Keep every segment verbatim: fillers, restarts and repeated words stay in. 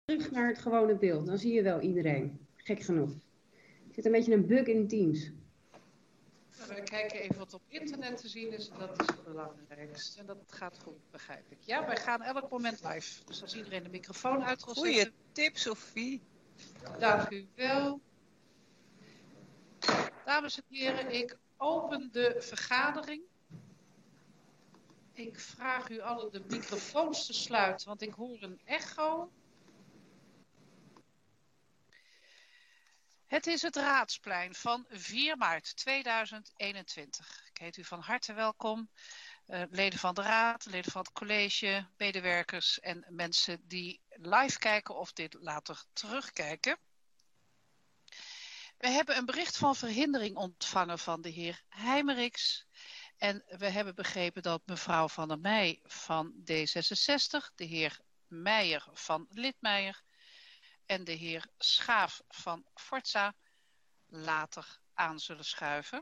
terug naar het gewone beeld. Dan zie je wel iedereen. Gek genoeg. Er zit een beetje een bug in Teams. We kijken even wat op internet te zien is. Dat is het belangrijkste. En dat gaat goed, begrijp ik. Ja, wij gaan elk moment live. Dus als iedereen de microfoon uit wil zetten. Goeie tip, Sophie. Dank u wel. Dames en heren, ik open de vergadering. Ik vraag u allen de microfoons te sluiten, want ik hoor een echo. Het is het Raadsplein van vier maart tweeduizend eenentwintig. Ik heet u van harte welkom, uh, leden van de Raad, leden van het college, medewerkers en mensen die live kijken of dit later terugkijken. We hebben een bericht van verhindering ontvangen van de heer Heimerichs. En we hebben begrepen dat mevrouw Van der Meij van D zesenzestig, de heer Meijer van Lidmeijer en de heer Schaaf van Forza later aan zullen schuiven.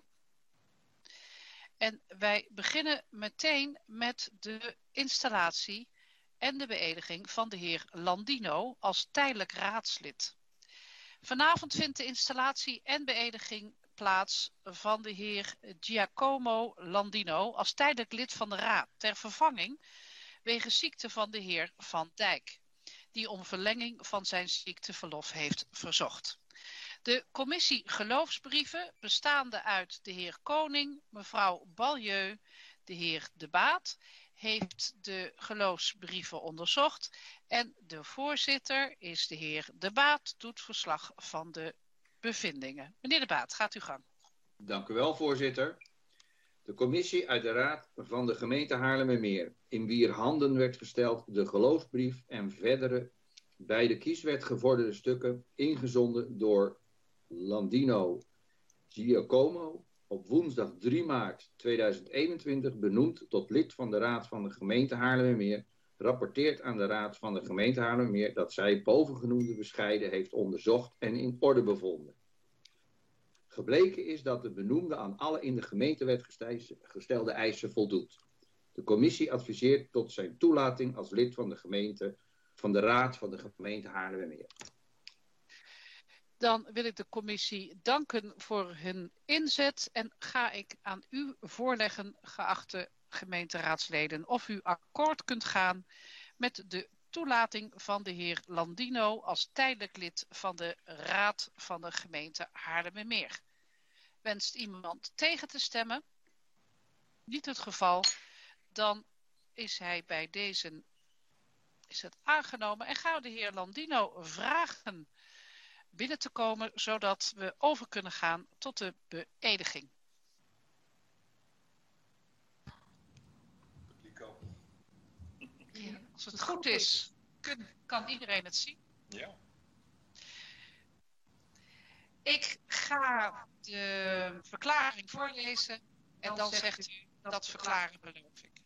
En wij beginnen meteen met de installatie en de beëdiging van de heer Landino als tijdelijk raadslid. Vanavond vindt de installatie en beëdiging plaats van de heer Giacomo Landino als tijdelijk lid van de Raad ter vervanging wegens ziekte van de heer Van Dijk, die om verlenging van zijn ziekteverlof heeft verzocht. De commissie geloofsbrieven, bestaande uit de heer Koning, mevrouw Balieu, de heer De Baat, heeft de geloofsbrieven onderzocht en de voorzitter is de heer De Baat, doet verslag van de bevindingen. Meneer De Baat, gaat uw gang. Dank u wel, voorzitter. De commissie uit de Raad van de gemeente Haarlemmermeer, in wier handen werd gesteld de geloofsbrief en verdere bij de kieswet gevorderde stukken, ingezonden door Landino Giacomo, op woensdag drie maart tweeduizend eenentwintig benoemd tot lid van de Raad van de gemeente Haarlemmermeer, rapporteert aan de Raad van de gemeente Haarlemmermeer dat zij bovengenoemde bescheiden heeft onderzocht en in orde bevonden. Gebleken is dat de benoemde aan alle in de gemeentewet gestelde eisen voldoet. De commissie adviseert tot zijn toelating als lid van de gemeente, van de Raad van de gemeente Haarlemmermeer. Dan wil ik de commissie danken voor hun inzet en ga ik aan u voorleggen, geachte gemeenteraadsleden, of u akkoord kunt gaan met de toelating van de heer Landino als tijdelijk lid van de Raad van de gemeente Haarlemmermeer. Wenst iemand tegen te stemmen? Niet het geval. Dan is hij bij deze is het aangenomen en gaan we de heer Landino vragen binnen te komen, zodat we over kunnen gaan tot de beëdiging. Ja, als het goed is, kun, kan iedereen het zien. Ja. Ik ga de verklaring voorlezen en dan zegt u dat verklaren beloof ik.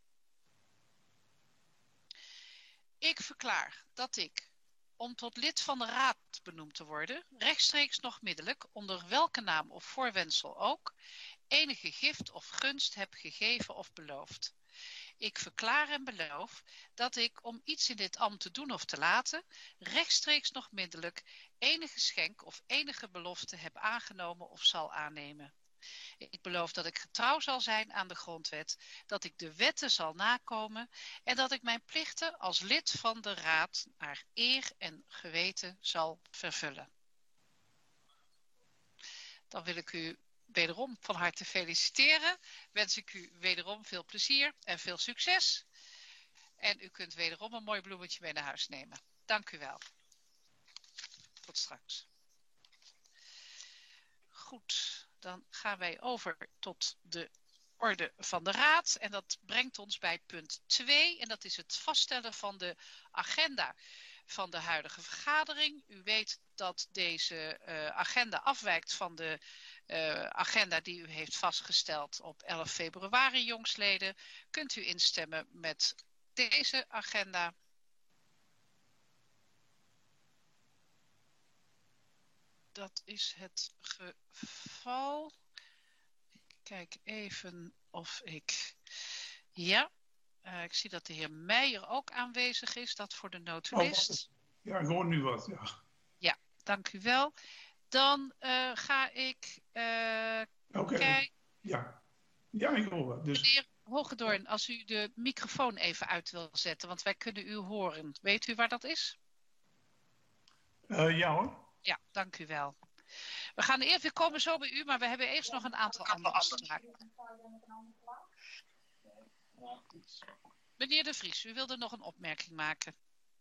Ik verklaar dat ik, om tot lid van de Raad benoemd te worden, rechtstreeks nog middelijk, onder welke naam of voorwendsel ook, enige gift of gunst heb gegeven of beloofd. Ik verklaar en beloof dat ik, om iets in dit ambt te doen of te laten, rechtstreeks nog middelijk enige schenk of enige belofte heb aangenomen of zal aannemen. Ik beloof dat ik getrouw zal zijn aan de grondwet, dat ik de wetten zal nakomen en dat ik mijn plichten als lid van de Raad naar eer en geweten zal vervullen. Dan wil ik u wederom van harte feliciteren. Wens ik u wederom veel plezier en veel succes. En u kunt wederom een mooi bloemetje mee naar huis nemen. Dank u wel. Tot straks. Goed, dan gaan wij over tot de orde van de Raad. En dat brengt ons bij punt twee. En dat is het vaststellen van de agenda van de huidige vergadering. U weet dat deze uh, agenda afwijkt van de uh, agenda die u heeft vastgesteld op elf februari, jongsleden. Kunt u instemmen met deze agenda? Dat is het geval. Ik kijk even of ik... Ja, uh, ik zie dat de heer Meijer ook aanwezig is. Dat voor de notulist. Oh, Ja, ik hoor nu wat, ja. Ja, dank u wel. Dan uh, ga ik uh, Oké, kijken. ja. Ja, ik hoor wat. Dus... Meneer Hogedoorn, als u de microfoon even uit wil zetten, want wij kunnen u horen. Weet u waar dat is? Uh, ja hoor. Ja, dank u wel. We gaan eerst weer komen zo bij u, maar we hebben eerst nog een aantal andere afspraken. Meneer De Vries, u wilde nog een opmerking maken.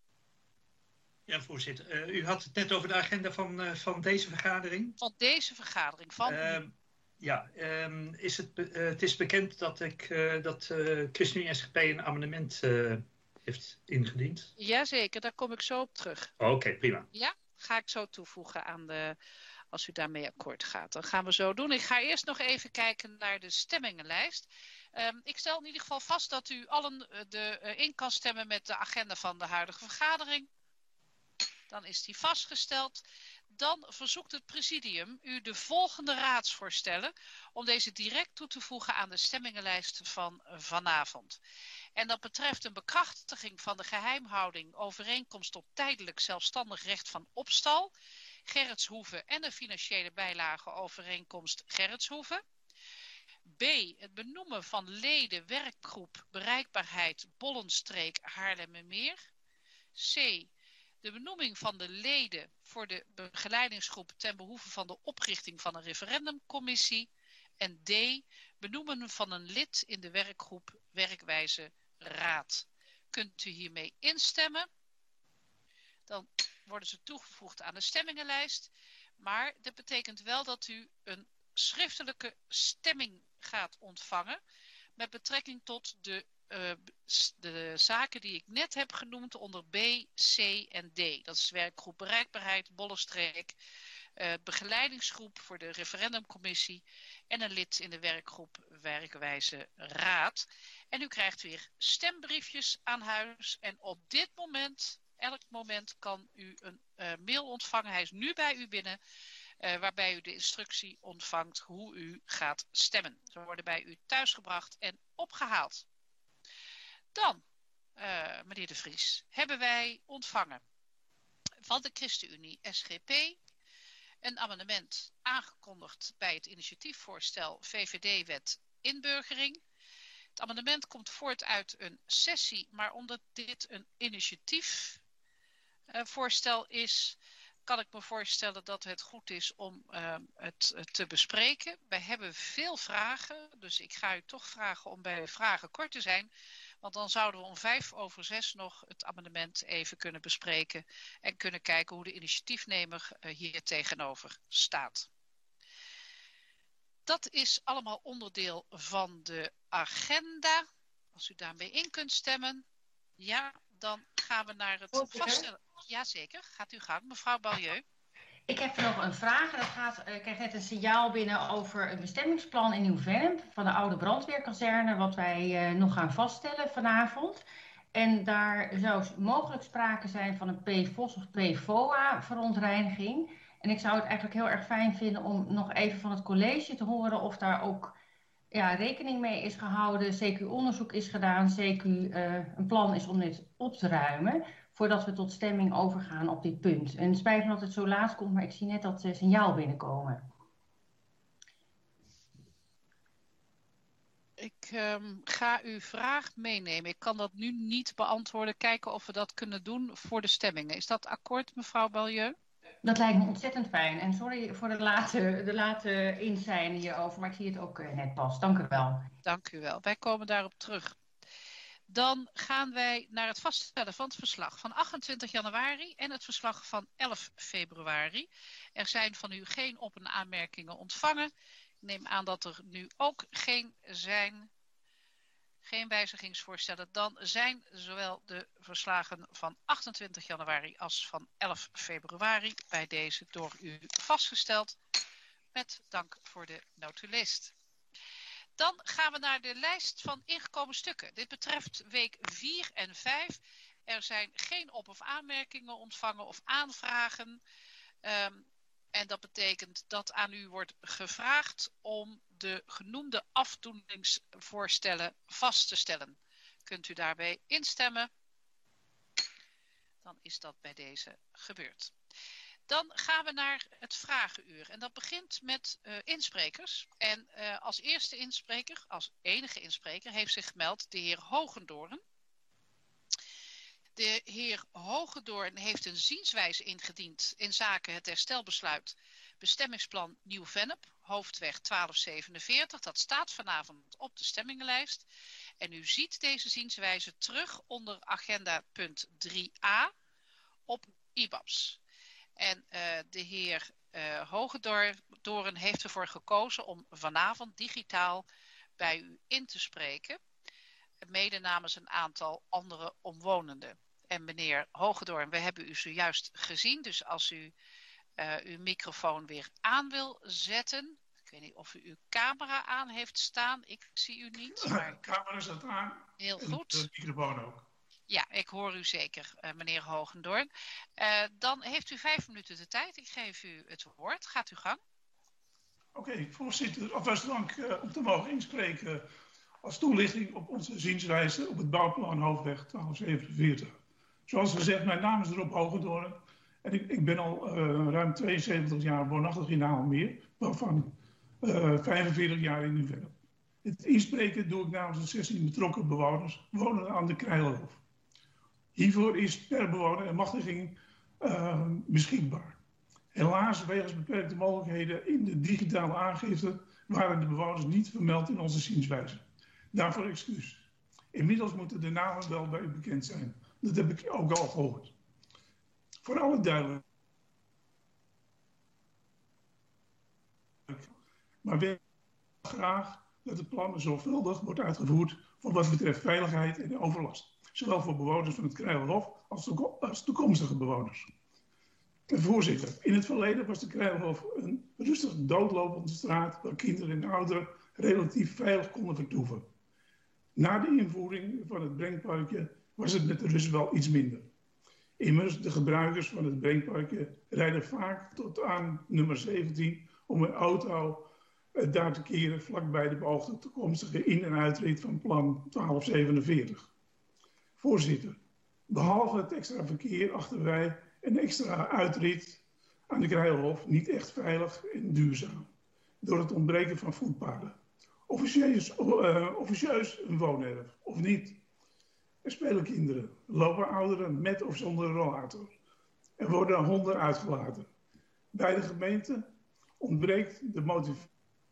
Ja, voorzitter. Uh, u had het net over de agenda van, uh, van deze vergadering. Van deze vergadering, van uh, Ja, um, is het, uh, het is bekend dat, ik, uh, dat uh, ChristenUnie S G P een amendement uh, heeft ingediend. Jazeker, daar kom ik zo op terug. Oké, okay, prima. Ja, ga ik zo toevoegen aan de... Als u daarmee akkoord gaat, dan gaan we zo doen. Ik ga eerst nog even kijken naar de stemmingenlijst. Um, ik stel in ieder geval vast dat u allen de, uh, in kan stemmen met de agenda van de huidige vergadering. Dan is die vastgesteld. Dan verzoekt het presidium u de volgende raadsvoorstellen om deze direct toe te voegen aan de stemmingenlijst van vanavond. En dat betreft een bekrachtiging van de geheimhouding overeenkomst tot tijdelijk zelfstandig recht van opstal, Gerritshoeve en de financiële bijlage overeenkomst Gerritshoeve. B. Het benoemen van leden werkgroep bereikbaarheid Bollenstreek Haarlemmermeer. C. De benoeming van de leden voor de begeleidingsgroep ten behoeve van de oprichting van een referendumcommissie. En D. Benoemen van een lid in de werkgroep Werkwijze Raad. Kunt u hiermee instemmen? Dan worden ze toegevoegd aan de stemmingenlijst. Maar dat betekent wel dat u een schriftelijke stemming gaat ontvangen met betrekking tot de, uh, de zaken die ik net heb genoemd onder B, C en D. Dat is werkgroep bereikbaarheid, Bollenstreek, uh, begeleidingsgroep voor de referendumcommissie en een lid in de werkgroep Werkwijze Raad. En u krijgt weer stembriefjes aan huis en op dit moment, elk moment kan u een uh, mail ontvangen. Hij is nu bij u binnen. Uh, waarbij u de instructie ontvangt hoe u gaat stemmen. Ze worden bij u thuisgebracht en opgehaald. Dan, uh, meneer De Vries, hebben wij ontvangen van de ChristenUnie S G P een amendement aangekondigd bij het initiatiefvoorstel V V D-wet inburgering. Het amendement komt voort uit een sessie, maar omdat dit een initiatiefvoorstel uh, is, kan ik me voorstellen dat het goed is om uh, het uh, te bespreken. Wij hebben veel vragen, dus ik ga u toch vragen om bij de vragen kort te zijn. Want dan zouden we om vijf over zes nog het amendement even kunnen bespreken en kunnen kijken hoe de initiatiefnemer uh, hier tegenover staat. Dat is allemaal onderdeel van de agenda. Als u daarmee in kunt stemmen, ja, dan gaan we naar het vaststellen. Jazeker, gaat u gang. Mevrouw Balieu. Ik heb nog een vraag. Dat gaat, ik kreeg net een signaal binnen over een bestemmingsplan in Nieuw-Vennep van de oude brandweerkazerne, wat wij uh, nog gaan vaststellen vanavond. En daar zou mogelijk sprake zijn van een P F O S of P F O A verontreiniging. En ik zou het eigenlijk heel erg fijn vinden om nog even van het college te horen of daar ook ja, rekening mee is gehouden, C Q-onderzoek is gedaan, C Q uh, een plan is om dit op te ruimen, voordat we tot stemming overgaan op dit punt. En het spijt me dat het zo laat komt, maar ik zie net dat uh, signaal binnenkomen. Ik um, ga uw vraag meenemen. Ik kan dat nu niet beantwoorden. Kijken of we dat kunnen doen voor de stemmingen. Is dat akkoord, mevrouw Balieu? Dat lijkt me ontzettend fijn. En sorry voor de late, de late inzijn hierover, maar ik zie het ook uh, net pas. Dank u wel. Dank u wel. Wij komen daarop terug. Dan gaan wij naar het vaststellen van het verslag van achtentwintig januari en het verslag van elf februari. Er zijn van u geen op- en aanmerkingen ontvangen. Ik neem aan dat er nu ook geen zijn, geen wijzigingsvoorstellen. Dan zijn zowel de verslagen van achtentwintig januari als van elf februari bij deze door u vastgesteld. Met dank voor de notulist. Dan gaan we naar de lijst van ingekomen stukken. Dit betreft week vier en vijf. Er zijn geen op- of aanmerkingen ontvangen of aanvragen. Um, en dat betekent dat aan u wordt gevraagd om de genoemde afdoeningsvoorstellen vast te stellen. Kunt u daarbij instemmen? dan is dat bij deze gebeurd. Dan gaan we naar het vragenuur. En dat begint met uh, insprekers. En uh, als eerste inspreker, als enige inspreker, heeft zich gemeld de heer Hogendoorn. De heer Hogendoorn heeft een zienswijze ingediend in zaken het herstelbesluit bestemmingsplan Nieuw-Vennep, hoofdweg twaalf zevenenveertig. Dat staat vanavond op de stemmingenlijst. En u ziet deze zienswijze terug onder agenda punt drie a op I B A B S. En uh, de heer uh, Hogendoorn heeft ervoor gekozen om vanavond digitaal bij u in te spreken. Mede namens een aantal andere omwonenden. En meneer Hogendoorn, we hebben u zojuist gezien. Dus als u uh, uw microfoon weer aan wil zetten. Ik weet niet of u uw camera aan heeft staan. Ik zie u niet. Maar... De camera staat aan. Heel en goed. De microfoon ook. Ja, ik hoor u zeker, uh, meneer Hogendoorn. Uh, dan heeft u vijf minuten de tijd. Ik geef u het woord. Gaat uw gang. Oké, okay, voorzitter. Alvast dank uh, om te mogen inspreken als toelichting op onze zienswijze op het bouwplan hoofdweg twaalf zevenenveertig. Zoals gezegd, mijn naam is Rob Hogendoorn. En ik, ik ben al uh, ruim tweeënzeventig jaar woonachtig in Aalsmeer, waarvan uh, vijfenveertig jaar in Nieuw-Vennep. Het inspreken doe ik namens de zestien betrokken bewoners wonen aan de Krijlenhof. Hiervoor is per bewoner een machtiging uh, beschikbaar. Helaas, wegens beperkte mogelijkheden in de digitale aangifte, waren de bewoners niet vermeld in onze zienswijze. Daarvoor excuus. Inmiddels moeten de namen wel bij u bekend zijn. Dat heb ik ook al gehoord. Voor alle duidelijkheid. Maar wil graag dat het plan zorgvuldig wordt uitgevoerd voor wat betreft veiligheid en overlast. Zowel voor bewoners van het Krijlenhof als, als toekomstige bewoners. En voorzitter, in het verleden was de Krijlenhof een rustig doodlopende straat waar kinderen en ouderen relatief veilig konden vertoeven. Na de invoering van het Brengparkje was het met de rust wel iets minder. Immers, de gebruikers van het Brengparkje rijden vaak tot aan nummer zeventien om een auto uh, daar te keren vlakbij de beoogde toekomstige in- en uitrit van plan twaalf zevenenveertig. Voorzitter, behalve het extra verkeer achten wij een extra uitrit aan de Krijlenhof niet echt veilig en duurzaam. Door het ontbreken van voetpaden. Officieus, uh, officieus een woonerf, of niet. Er spelen kinderen, lopen ouderen met of zonder rollator. Er worden honden uitgelaten. Bij de gemeente ontbreekt de motivatie.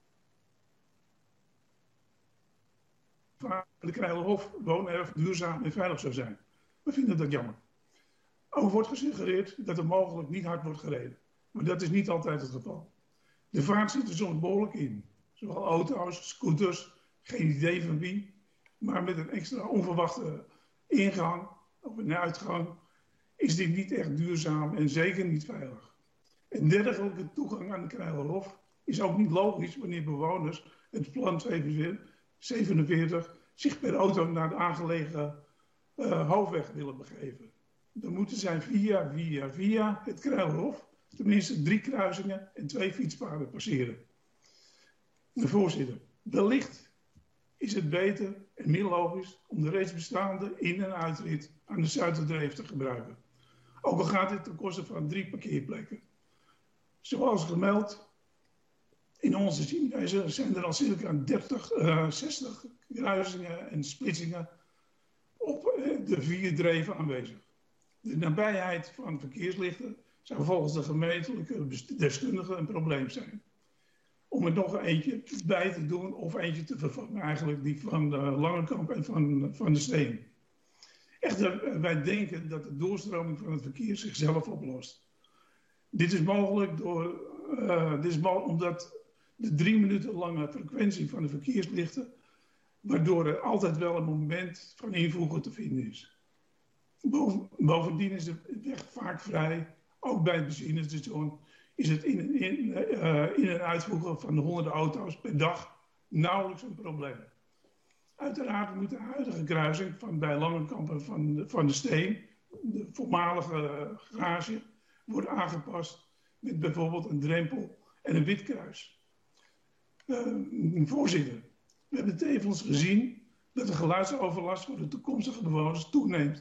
De Krijlenhof woonerf duurzaam en veilig zou zijn. We vinden dat jammer. Ook wordt gesuggereerd dat er mogelijk niet hard wordt gereden. Maar dat is niet altijd het geval. De vaart zit er soms behoorlijk in. Zowel auto's, scooters, geen idee van wie. Maar met een extra onverwachte ingang of een uitgang is dit niet echt duurzaam en zeker niet veilig. Een dergelijke toegang aan de Krijlenhof is ook niet logisch wanneer bewoners het plan zevenenveertig zich per auto naar de aangelegen uh, hoofdweg willen begeven. Dan moeten zij via, via, via het Krijlenhof tenminste drie kruisingen en twee fietspaden passeren. De voorzitter, wellicht is het beter en meer logisch om de reeds bestaande in- en uitrit aan de Zuiderdreef te gebruiken. Ook al gaat dit ten koste van drie parkeerplekken. Zoals gemeld, in onze zienswijze zijn er al circa dertig, uh, zestig kruisingen en splitsingen op uh, de vier dreven aanwezig. De nabijheid van verkeerslichten zou volgens de gemeentelijke deskundigen een probleem zijn. Om er nog eentje bij te doen of eentje te vervangen, eigenlijk die van de Langekamp en van, van de Steen. Echter, wij denken dat de doorstroming van het verkeer zichzelf oplost. Dit is mogelijk door, uh, dit is mogelijk omdat de drie minuten lange frequentie van de verkeerslichten, waardoor er altijd wel een moment van invoegen te vinden is. Boven, bovendien is de weg vaak vrij, ook bij het benzinestation is het in, in, uh, in en uitvoegen van de honderden auto's per dag nauwelijks een probleem. Uiteraard moet de huidige kruising van bij Langekamp en van de, van de Steen, de voormalige garage, worden aangepast met bijvoorbeeld een drempel en een wit kruis. Uh, voorzitter, we hebben tevens gezien dat de geluidsoverlast voor de toekomstige bewoners toeneemt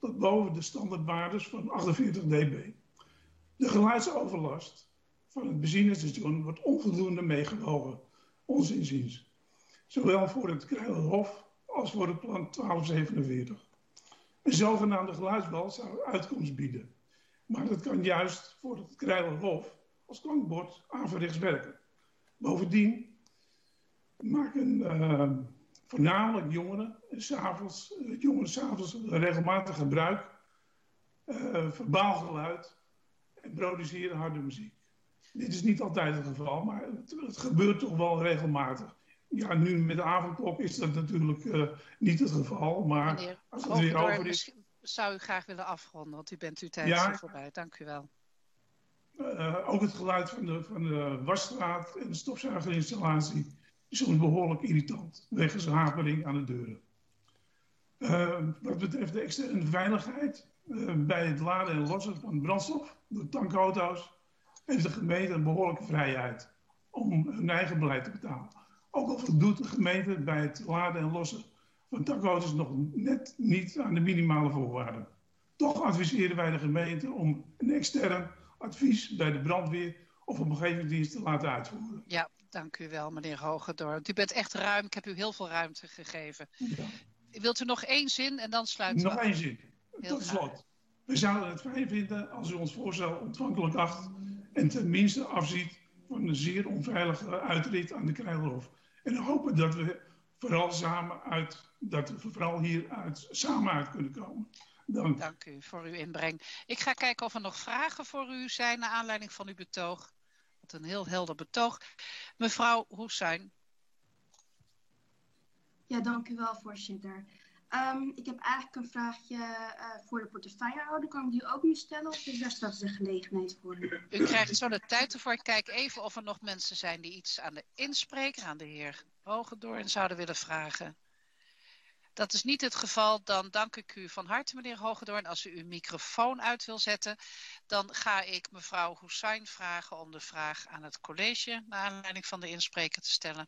tot boven de standaardwaardes van achtenveertig decibel. De geluidsoverlast van het benzinestation wordt onvoldoende meegewogen, ons inziens. Zowel voor het Krijlerhof als voor het plan twaalf zevenenveertig. Een zogenaamde geluidsbal zou uitkomst bieden. Maar dat kan juist voor het Krijlerhof als klankbord averechts werken. Bovendien maken uh, voornamelijk jongeren s'avonds, jongeren s'avonds regelmatig gebruik uh, verbaal geluid en produceren harde muziek. Dit is niet altijd het geval, maar het, het gebeurt toch wel regelmatig. Ja, nu met de avondklok is dat natuurlijk uh, niet het geval, maar Meneer als het weer Hogendoorn, over is... zou u graag willen afronden, want u bent uw tijd ja, voorbij. Dank u wel. Uh, ook het geluid van de, van de wasstraat en de stofzuigerinstallatie is soms behoorlijk irritant, wegens hapering aan de deuren. Uh, wat betreft de externe veiligheid, uh, bij het laden en lossen van brandstof door tankauto's, heeft de gemeente een behoorlijke vrijheid om hun eigen beleid te betalen. Ook al voldoet de gemeente bij het laden en lossen van tankauto's nog net niet aan de minimale voorwaarden. Toch adviseren wij de gemeente om een extern advies bij de brandweer of omgevingsdienst te laten uitvoeren. Ja, dank u wel, meneer Hogendoorn. U bent echt ruim. Ik heb u heel veel ruimte gegeven. Ja. Wilt u nog één zin en dan sluiten we Nog af? één zin. Heel Tot slot. We zouden het fijn vinden als u ons voorstel ontvankelijk acht en tenminste afziet van een zeer onveilige uitrit aan de Krijlerhof. En hopen dat we vooral samen uit, dat we vooral hieruit samen uit kunnen komen. Dank. Dank u voor uw inbreng. Ik ga kijken of er nog vragen voor u zijn naar aanleiding van uw betoog. Wat een heel helder betoog. Mevrouw Hoesijn. Ja, dank u wel, voorzitter. Um, ik heb eigenlijk een vraagje uh, voor de portefeuillehouder. Kan ik die ook nu stellen of is daar straks de gelegenheid voor? U krijgt zo de tijd ervoor. Ik kijk even of er nog mensen zijn die iets aan de inspreker, aan de heer Hogendoorn, zouden willen vragen. Dat is niet het geval. Dan dank ik u van harte, meneer Hogendoorn. Als u uw microfoon uit wil zetten, dan ga ik mevrouw Hoesijn vragen om de vraag aan het college naar aanleiding van de inspreker te stellen.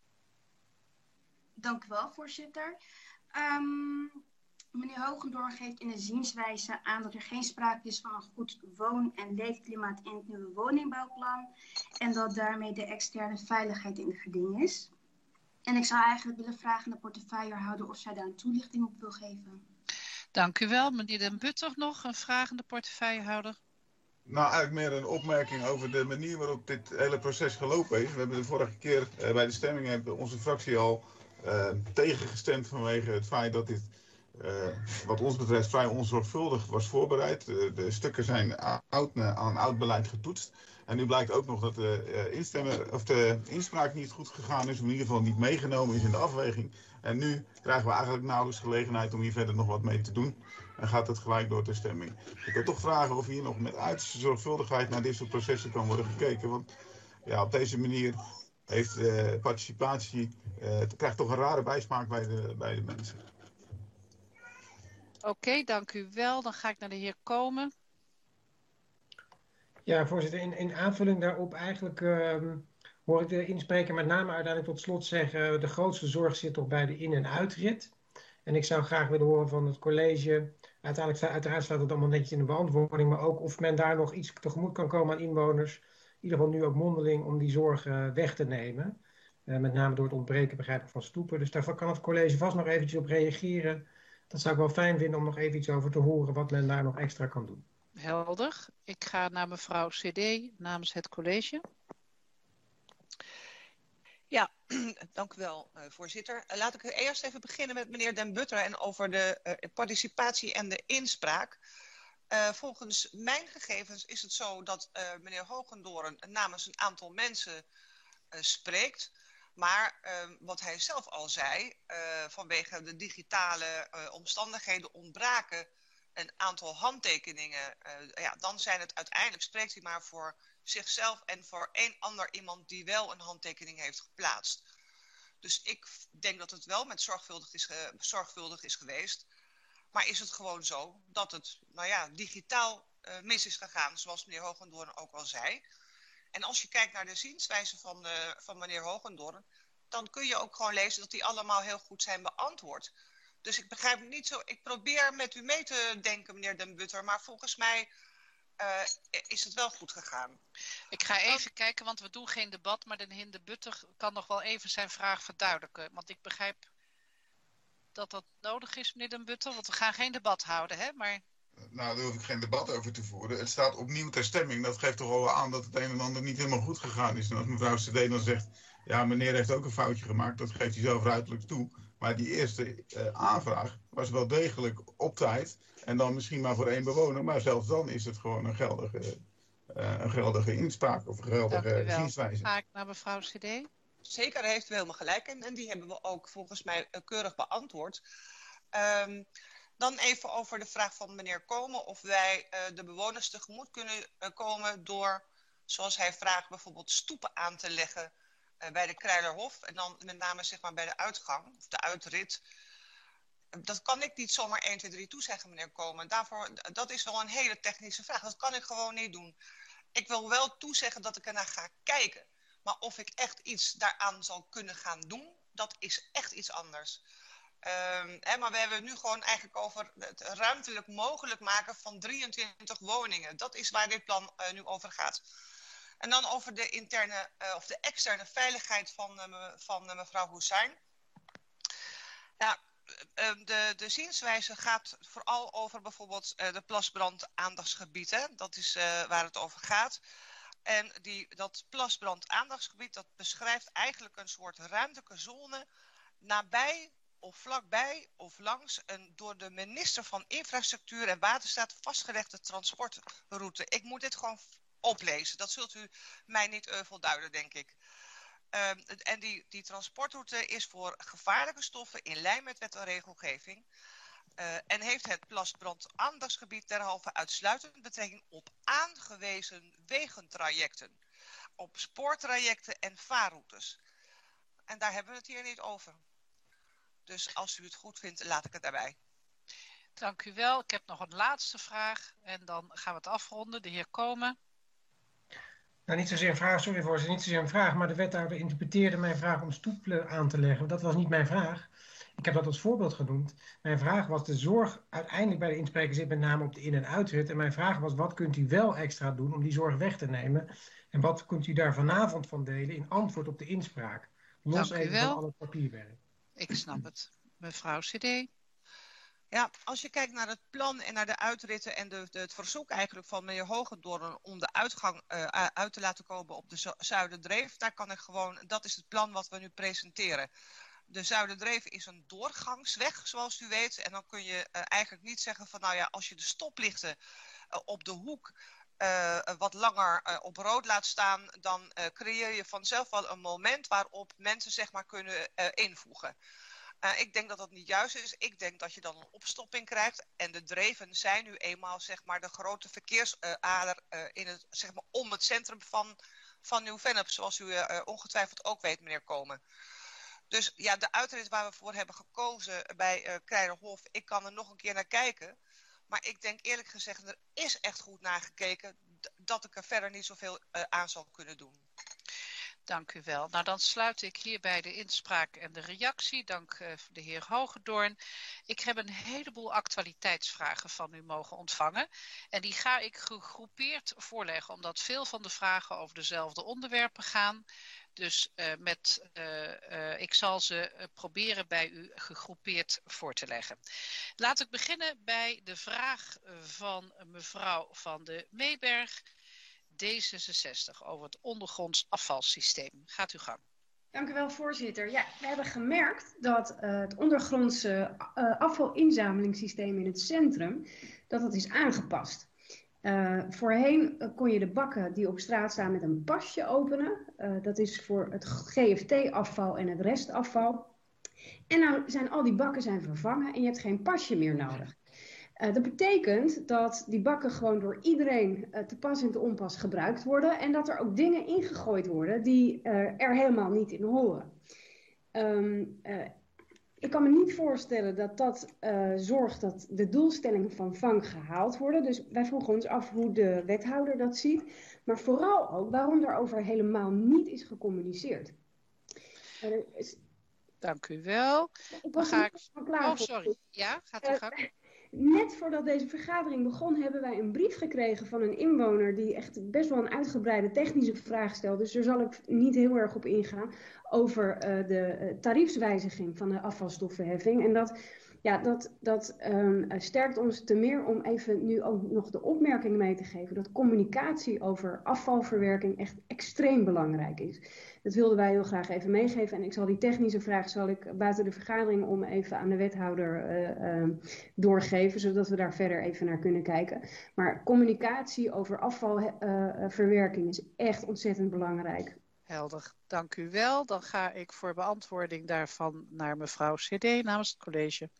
Dank u wel, voorzitter. Um, meneer Hogendoorn geeft in de zienswijze aan dat er geen sprake is van een goed woon- en leefklimaat in het nieuwe woningbouwplan en dat daarmee de externe veiligheid in het geding is. En ik zou eigenlijk willen vragen aan de portefeuillehouder of zij daar een toelichting op wil geven. Dank u wel. Meneer Den Butter nog een vraag aan de portefeuillehouder. Nou, eigenlijk meer een opmerking over de manier waarop dit hele proces gelopen is. We hebben de vorige keer uh, bij de stemming hebben onze fractie al uh, tegengestemd vanwege het feit dat dit, uh, wat ons betreft, vrij onzorgvuldig was voorbereid. Uh, de stukken zijn oud, uh, aan oud beleid getoetst. En nu blijkt ook nog dat de, uh, instemmen, of de inspraak niet goed gegaan is, of in ieder geval niet meegenomen is in de afweging. En nu krijgen we eigenlijk nauwelijks gelegenheid om hier verder nog wat mee te doen. En gaat het gelijk door de stemming. Ik wil toch vragen of hier nog met uiterste zorgvuldigheid naar dit soort processen kan worden gekeken. Want ja, op deze manier heeft uh, participatie, uh, het krijgt toch een rare bijsmaak bij de, bij de mensen. Oké, okay, dank u wel. Dan ga ik naar de heer Komen. Ja, voorzitter, in, in aanvulling daarop eigenlijk uh, hoor ik de inspreker met name uiteindelijk tot slot zeggen, de grootste zorg zit toch bij de in- en uitrit. En ik zou graag willen horen van het college, uiteindelijk uiteraard staat het allemaal netjes in de beantwoording, maar ook of men daar nog iets tegemoet kan komen aan inwoners, in ieder geval nu ook mondeling, om die zorgen weg te nemen. Uh, met name door het ontbreken, begrijp ik, van stoepen. Dus daarvan kan het college vast nog eventjes op reageren. Dat zou ik wel fijn vinden om nog even iets over te horen wat men daar nog extra kan doen. Helder. Ik ga naar mevrouw C D namens het college. Ja, dank u wel, uh, voorzitter. Uh, laat ik eerst even beginnen met meneer Den Butter en over de uh, participatie en de inspraak. Uh, volgens mijn gegevens is het zo dat uh, meneer Hogendoorn namens een aantal mensen uh, spreekt. Maar uh, wat hij zelf al zei, uh, vanwege de digitale uh, omstandigheden ontbraken een aantal handtekeningen. Uh, ja, dan zijn het uiteindelijk, spreekt hij maar voor zichzelf en voor één ander iemand die wel een handtekening heeft geplaatst. Dus ik denk dat het wel met zorgvuldig is, ge, zorgvuldig is geweest. Maar is het gewoon zo dat het nou ja, digitaal uh, mis is gegaan, zoals meneer Hogendoorn ook al zei. En als je kijkt naar de zienswijze van, uh, van meneer Hogendoorn, dan kun je ook gewoon lezen dat die allemaal heel goed zijn beantwoord. Dus ik begrijp niet zo... Ik probeer met u mee te denken, meneer Den Butter, maar volgens mij uh, is het wel goed gegaan. Ik ga even kijken, want we doen geen debat, maar de heer De Butter kan nog wel even zijn vraag verduidelijken. Want ik begrijp dat dat nodig is, meneer Den Butter, want we gaan geen debat houden, hè? Maar... Nou, daar hoef ik geen debat over te voeren. Het staat opnieuw ter stemming. Dat geeft toch al wel aan dat het een en ander niet helemaal goed gegaan is. En als mevrouw C D dan zegt, ja, meneer heeft ook een foutje gemaakt, dat geeft hij zelf ruidelijk toe. Maar die eerste uh, aanvraag was wel degelijk op tijd. En dan misschien maar voor één bewoner. Maar zelfs dan is het gewoon een geldige, uh, een geldige inspraak of een geldige zienswijze. Ga ik naar mevrouw C D? Zeker, daar heeft u helemaal gelijk. En, en die hebben we ook volgens mij uh, keurig beantwoord. Um, dan even over de vraag van meneer Komen. Of wij uh, de bewoners tegemoet kunnen uh, komen door, zoals hij vraagt, bijvoorbeeld stoepen aan te leggen uh, bij de Krijlerhof. En dan met name zeg maar bij de uitgang of de uitrit. Dat kan ik niet zomaar één, twee, drie toezeggen, meneer Komen. Daarvoor, dat is wel een hele technische vraag. Dat kan ik gewoon niet doen. Ik wil wel toezeggen dat ik ernaar ga kijken. Maar of ik echt iets daaraan zal kunnen gaan doen, dat is echt iets anders. Um, hè, maar we hebben het nu gewoon eigenlijk over het ruimtelijk mogelijk maken van drieëntwintig woningen. Dat is waar dit plan uh, nu over gaat. En dan over de interne uh, of de externe veiligheid van, uh, me, van uh, mevrouw Hoesijn. Ja, uh, de, de zienswijze gaat vooral over bijvoorbeeld uh, de plasbrand aandachtsgebied. Hè? Dat is uh, waar het over gaat. En die, dat plasbrand aandachtsgebied, dat beschrijft eigenlijk een soort ruimtelijke zone nabij of vlakbij of langs een door de minister van Infrastructuur en Waterstaat vastgelegde transportroute. Ik moet dit gewoon oplezen. Dat zult u mij niet euvel duiden, denk ik. Um, en die, die transportroute is voor gevaarlijke stoffen in lijn met wet en regelgeving. Uh, en heeft het plasbrand aandachtsgebied derhalve uitsluitend betrekking op aangewezen wegentrajecten, op spoortrajecten en vaarroutes. En daar hebben we het hier niet over. Dus als u het goed vindt, laat ik het daarbij. Dank u wel. Ik heb nog een laatste vraag en dan gaan we het afronden. De heer Komen. Nou, niet zozeer een vraag, sorry voorzitter, niet zozeer een vraag, maar de wethouder interpreteerde mijn vraag om stoepen aan te leggen. Dat was niet mijn vraag. Ik heb dat als voorbeeld genoemd. Mijn vraag was, de zorg uiteindelijk bij de inspreker zit met name op de in- en uitrit. En mijn vraag was, wat kunt u wel extra doen om die zorg weg te nemen? En wat kunt u daar vanavond van delen in antwoord op de inspraak? Los even van al het papierwerk. Ik snap het. Mevrouw C D. Ja, als je kijkt naar het plan en naar de uitritten en de, de, het verzoek eigenlijk van meneer Hogendoorn om de uitgang uh, uit te laten komen op de Zuiderdreef, daar kan ik gewoon, dat is het plan wat we nu presenteren. De Zuiderdreef is een doorgangsweg, zoals u weet. En dan kun je uh, eigenlijk niet zeggen van, nou ja, als je de stoplichten uh, op de hoek uh, wat langer uh, op rood laat staan, dan uh, creëer je vanzelf wel een moment waarop mensen zeg maar kunnen uh, invoegen. Uh, ik denk dat dat niet juist is. Ik denk dat je dan een opstopping krijgt. En de dreven zijn nu eenmaal zeg maar, de grote verkeersader uh, in het, zeg maar, om het centrum van, van Nieuw-Vennep. Zoals u uh, ongetwijfeld ook weet, meneer Komen. Dus ja, de uitrit waar we voor hebben gekozen bij uh, Krijlerhof, ik kan er nog een keer naar kijken. Maar ik denk eerlijk gezegd, er is echt goed naar gekeken dat ik er verder niet zoveel uh, aan zal kunnen doen. Dank u wel. Nou, dan sluit ik hierbij de inspraak en de reactie. Dank uh, de heer Hogendoorn. Ik heb een heleboel actualiteitsvragen van u mogen ontvangen. En die ga ik gegroepeerd voorleggen, omdat veel van de vragen over dezelfde onderwerpen gaan. Dus uh, met, uh, uh, ik zal ze uh, proberen bij u gegroepeerd voor te leggen. Laat ik beginnen bij de vraag van mevrouw Van de Meeberg, D zesenzestig, over het ondergronds afvalsysteem. Gaat uw gang. Dank u wel, voorzitter. Ja, we hebben gemerkt dat uh, het ondergrondse uh, afvalinzamelingssysteem in het centrum, dat dat is aangepast. Uh, voorheen uh, kon je de bakken die op straat staan met een pasje openen. Uh, dat is voor het G F T-afval en het restafval. En nou zijn al die bakken zijn vervangen en je hebt geen pasje meer nodig. Uh, dat betekent dat die bakken gewoon door iedereen uh, te pas en te onpas gebruikt worden. En dat er ook dingen ingegooid worden die uh, er helemaal niet in horen. Um, uh, Ik kan me niet voorstellen dat dat uh, zorgt dat de doelstellingen van V A N G gehaald worden. Dus wij vroegen ons af hoe de wethouder dat ziet. Maar vooral ook waarom daarover helemaal niet is gecommuniceerd. Uh, is, Dank u wel. Ik Dan was ga er ik... niet van klaar Oh, voor. sorry. Ja, gaat u Uh, gang. Net voordat deze vergadering begon, hebben wij een brief gekregen van een inwoner die echt best wel een uitgebreide technische vraag stelde. Dus daar zal ik niet heel erg op ingaan over uh, de uh, tariefswijziging van de afvalstoffenheffing. En dat, ja, dat, dat um, sterkt ons te meer om even nu ook nog de opmerking mee te geven dat communicatie over afvalverwerking echt extreem belangrijk is. Dat wilden wij heel graag even meegeven. En ik zal die technische vraag zal ik buiten de vergadering om even aan de wethouder uh, uh, doorgeven, zodat we daar verder even naar kunnen kijken. Maar communicatie over afvalverwerking uh, is echt ontzettend belangrijk. Helder, dank u wel. Dan ga ik voor beantwoording daarvan naar mevrouw C D namens het college.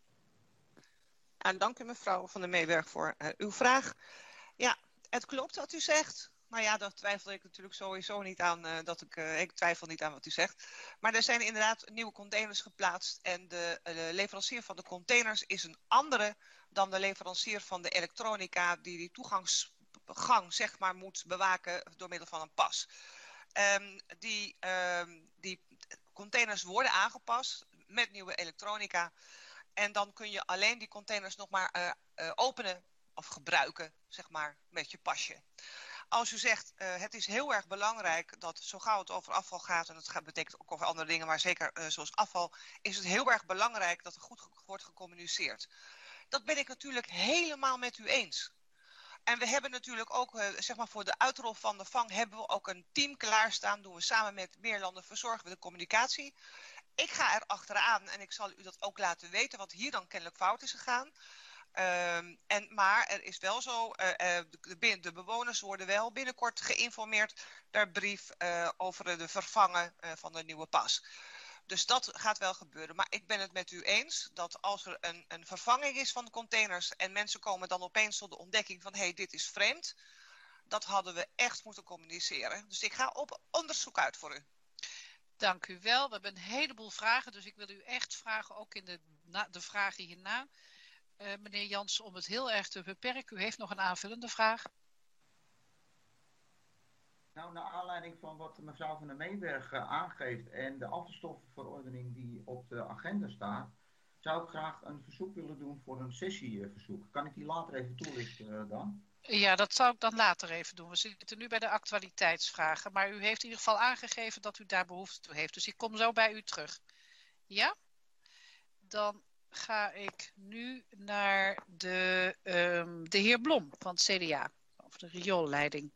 En dank u mevrouw Van der Meeberg voor uh, uw vraag. Ja, het klopt wat u zegt. Nou ja, daar twijfel ik natuurlijk sowieso niet aan. Uh, dat ik, uh, ik twijfel niet aan wat u zegt. Maar er zijn inderdaad nieuwe containers geplaatst. En de, uh, de leverancier van de containers is een andere dan de leverancier van de elektronica die die toegangsgang zeg maar moet bewaken door middel van een pas. Um, die, um, die containers worden aangepast met nieuwe elektronica. En dan kun je alleen die containers nog maar uh, uh, openen of gebruiken, zeg maar, met je pasje. Als u zegt, uh, het is heel erg belangrijk dat zo gauw het over afval gaat, en dat gaat, betekent ook over andere dingen, maar zeker uh, zoals afval, is het heel erg belangrijk dat er goed ge- wordt gecommuniceerd. Dat ben ik natuurlijk helemaal met u eens. En we hebben natuurlijk ook, uh, zeg maar voor de uitrol van de vang, hebben we ook een team klaarstaan. Doen we samen met Meerlanden verzorgen we de communicatie. Ik ga er achteraan en ik zal u dat ook laten weten, wat hier dan kennelijk fout is gegaan. Um, en, maar er is wel zo, uh, uh, de, de bewoners worden wel binnenkort geïnformeerd per brief uh, over de vervangen uh, van de nieuwe pas. Dus dat gaat wel gebeuren. Maar ik ben het met u eens dat als er een, een vervanging is van de containers en mensen komen dan opeens tot de ontdekking van hé, hey, dit is vreemd. Dat hadden we echt moeten communiceren. Dus ik ga op onderzoek uit voor u. Dank u wel. We hebben een heleboel vragen, dus ik wil u echt vragen, ook in de, na, de vragen hierna. Uh, meneer Jansen, om het heel erg te beperken. U heeft nog een aanvullende vraag. Nou, naar aanleiding van wat mevrouw Van der Meeberg uh, aangeeft en de afvalstoffenverordening die op de agenda staat, zou ik graag een verzoek willen doen voor een sessieverzoek. Kan ik die later even toelichten uh, dan? Ja, dat zou ik dan later even doen. We zitten nu bij de actualiteitsvragen, maar u heeft in ieder geval aangegeven dat u daar behoefte toe heeft. Dus ik kom zo bij u terug. Ja? Dan ga ik nu naar de, um, de heer Blom van het C D A, over de rioolleiding.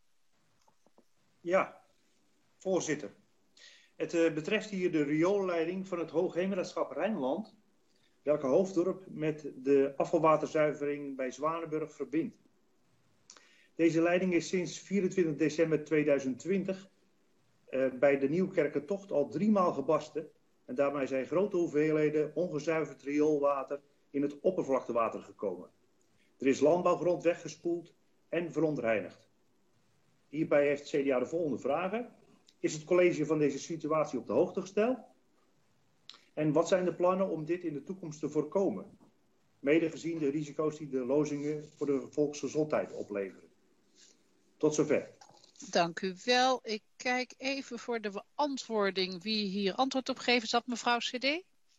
Ja, voorzitter. Het uh, betreft hier de rioolleiding van het Hoogheemraadschap Rijnland, welke Hoofddorp met de afvalwaterzuivering bij Zwanenburg verbindt. Deze leiding is sinds vierentwintig december tweeduizend twintig uh, bij de Nieuwkerkentocht al driemaal gebarsten. En daarmee zijn grote hoeveelheden ongezuiverd rioolwater in het oppervlaktewater gekomen. Er is landbouwgrond weggespoeld en verontreinigd. Hierbij heeft het C D A de volgende vragen. Is het college van deze situatie op de hoogte gesteld? En wat zijn de plannen om dit in de toekomst te voorkomen? Mede gezien de risico's die de lozingen voor de volksgezondheid opleveren. Tot zover. Dank u wel. Ik kijk even voor de beantwoording wie hier antwoord op geeft. Is dat mevrouw C D?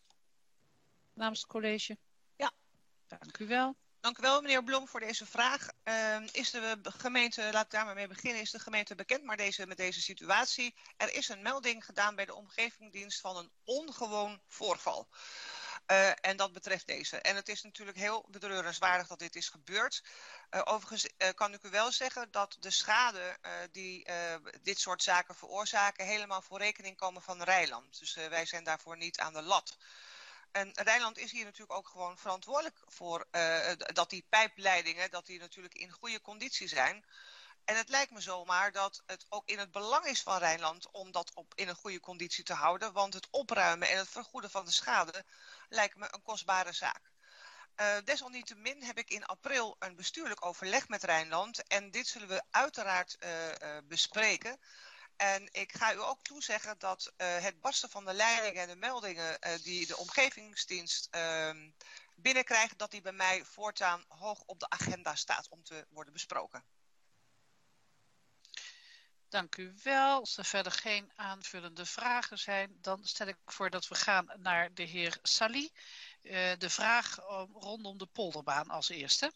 Namens het college? Ja. Dank u wel. Dank u wel, meneer Blom, voor deze vraag. Uh, is de gemeente, laat ik daar maar mee beginnen, is de gemeente bekend maar deze, met deze situatie? Er is een melding gedaan bij de omgevingsdienst van een ongewoon voorval. Uh, en dat betreft deze. En het is natuurlijk heel betreurenswaardig dat dit is gebeurd. Uh, overigens uh, kan ik u wel zeggen dat de schade uh, die uh, dit soort zaken veroorzaken helemaal voor rekening komen van Rijnland. Dus uh, wij zijn daarvoor niet aan de lat. En Rijnland is hier natuurlijk ook gewoon verantwoordelijk voor uh, dat die pijpleidingen, dat die natuurlijk in goede conditie zijn. En het lijkt me zomaar dat het ook in het belang is van Rijnland om dat op, in een goede conditie te houden. Want het opruimen en het vergoeden van de schade lijkt me een kostbare zaak. Uh, desalniettemin heb ik in april een bestuurlijk overleg met Rijnland. En dit zullen we uiteraard uh, uh, bespreken. En ik ga u ook toezeggen dat uh, het barsten van de leidingen en de meldingen uh, die de omgevingsdienst uh, binnenkrijgt, dat die bij mij voortaan hoog op de agenda staat om te worden besproken. Dank u wel. Als er verder geen aanvullende vragen zijn, dan stel ik voor dat we gaan naar de heer Sali. Uh, de vraag uh, rondom de polderbaan als eerste.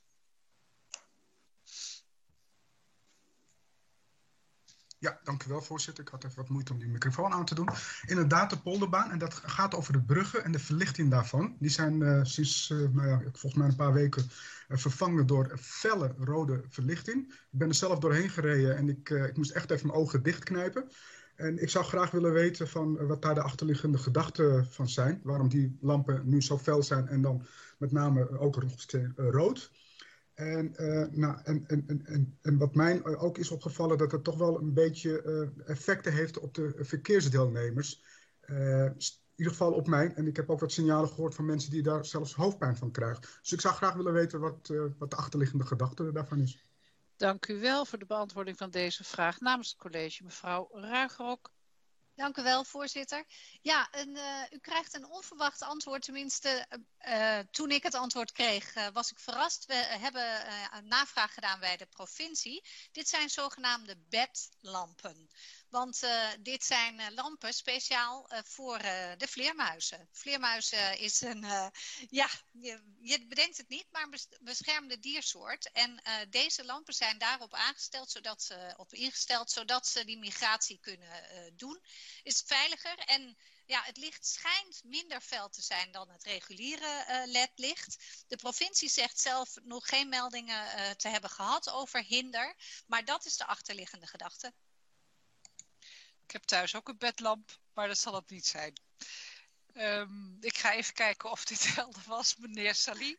Ja, dank u wel, voorzitter. Ik had even wat moeite om die microfoon aan te doen. Inderdaad, de polderbaan. En dat gaat over de bruggen en de verlichting daarvan. Die zijn uh, sinds, uh, nou ja, volgens mij een paar weken uh, vervangen door felle rode verlichting. Ik ben er zelf doorheen gereden en ik, uh, ik moest echt even mijn ogen dichtknijpen. En ik zou graag willen weten van uh, wat daar de achterliggende gedachten van zijn. Waarom die lampen nu zo fel zijn en dan met name ook nog uh, rood. En, uh, nou, en, en, en, en wat mij ook is opgevallen, dat het toch wel een beetje uh, effecten heeft op de verkeersdeelnemers. Uh, in ieder geval op mij. En ik heb ook wat signalen gehoord van mensen die daar zelfs hoofdpijn van krijgen. Dus ik zou graag willen weten wat, uh, wat de achterliggende gedachte daarvan is. Dank u wel voor de beantwoording van deze vraag namens het college, mevrouw Ruigrok. Dank u wel, voorzitter. Ja, een, uh, u krijgt een onverwacht antwoord. Tenminste, uh, toen ik het antwoord kreeg, uh, was ik verrast. We hebben uh, een navraag gedaan bij de provincie. Dit zijn zogenaamde bedlampen. Want uh, dit zijn uh, lampen speciaal uh, voor uh, de vleermuizen. Vleermuizen is een, uh, ja, je, je bedenkt het niet, maar een beschermde diersoort. En uh, deze lampen zijn daarop aangesteld, zodat ze, op ingesteld, zodat ze die migratie kunnen uh, doen. Is veiliger en ja, het licht schijnt minder fel te zijn dan het reguliere uh, L E D-licht. De provincie zegt zelf nog geen meldingen uh, te hebben gehad over hinder, maar dat is de achterliggende gedachte. Ik heb thuis ook een bedlamp, maar dat zal het niet zijn. Um, ik ga even kijken of dit helder was, meneer Sali.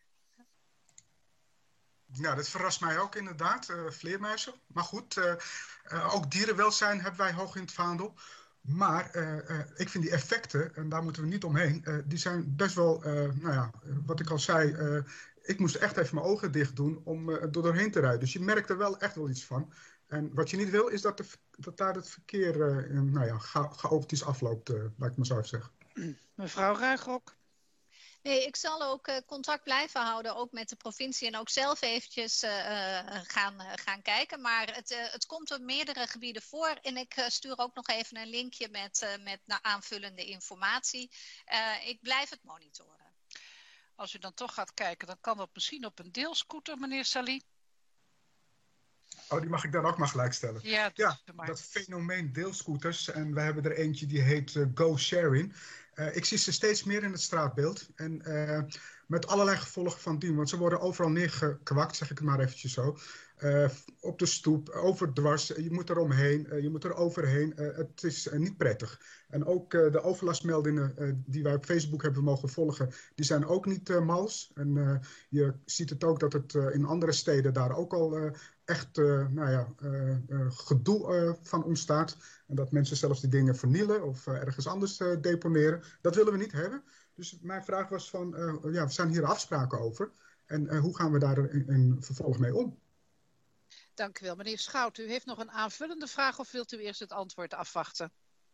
Nou, dat verrast mij ook inderdaad, uh, vleermuizen. Maar goed, uh, uh, ook dierenwelzijn hebben wij hoog in het vaandel. Maar uh, uh, ik vind die effecten, en daar moeten we niet omheen, uh, die zijn best wel, uh, nou ja, wat ik al zei, uh, ik moest echt even mijn ogen dicht doen om uh, er doorheen te rijden. Dus je merkt er wel echt wel iets van. En wat je niet wil, is dat, de, dat daar het verkeer uh, nou ja, cha chaotisch afloopt, uh, laat ik maar zo even zeggen. Mevrouw Ruigrok. Nee, ik zal ook uh, contact blijven houden, ook met de provincie en ook zelf eventjes uh, gaan, uh, gaan kijken. Maar het, uh, het komt op meerdere gebieden voor en ik uh, stuur ook nog even een linkje met, uh, met nou, aanvullende informatie. Uh, ik blijf het monitoren. Als u dan toch gaat kijken, dan kan dat misschien op een deelscooter, meneer Sali. Oh, die mag ik dan ook maar gelijk stellen. Ja, ja dat fenomeen deelscooters. En we hebben er eentje die heet uh, Go Sharing. Uh, ik zie ze steeds meer in het straatbeeld. En uh, met allerlei gevolgen van dien. Want ze worden overal neergekwakt, zeg ik het maar eventjes zo. Uh, op de stoep, overdwars. Je moet er omheen, uh, je moet er overheen. Uh, het is uh, niet prettig. En ook uh, de overlastmeldingen uh, die wij op Facebook hebben mogen volgen, die zijn ook niet uh, mals. En uh, je ziet het ook dat het uh, in andere steden daar ook al uh, echt uh, nou ja, uh, uh, gedoe uh, van ontstaat. En dat mensen zelfs die dingen vernielen of uh, ergens anders uh, deponeren. Dat willen we niet hebben. Dus mijn vraag was van, uh, ja, we zijn hier afspraken over. En uh, hoe gaan we daar in, in vervolg mee om? Dank u wel. Meneer Schout, u heeft nog een aanvullende vraag of wilt u eerst het antwoord afwachten?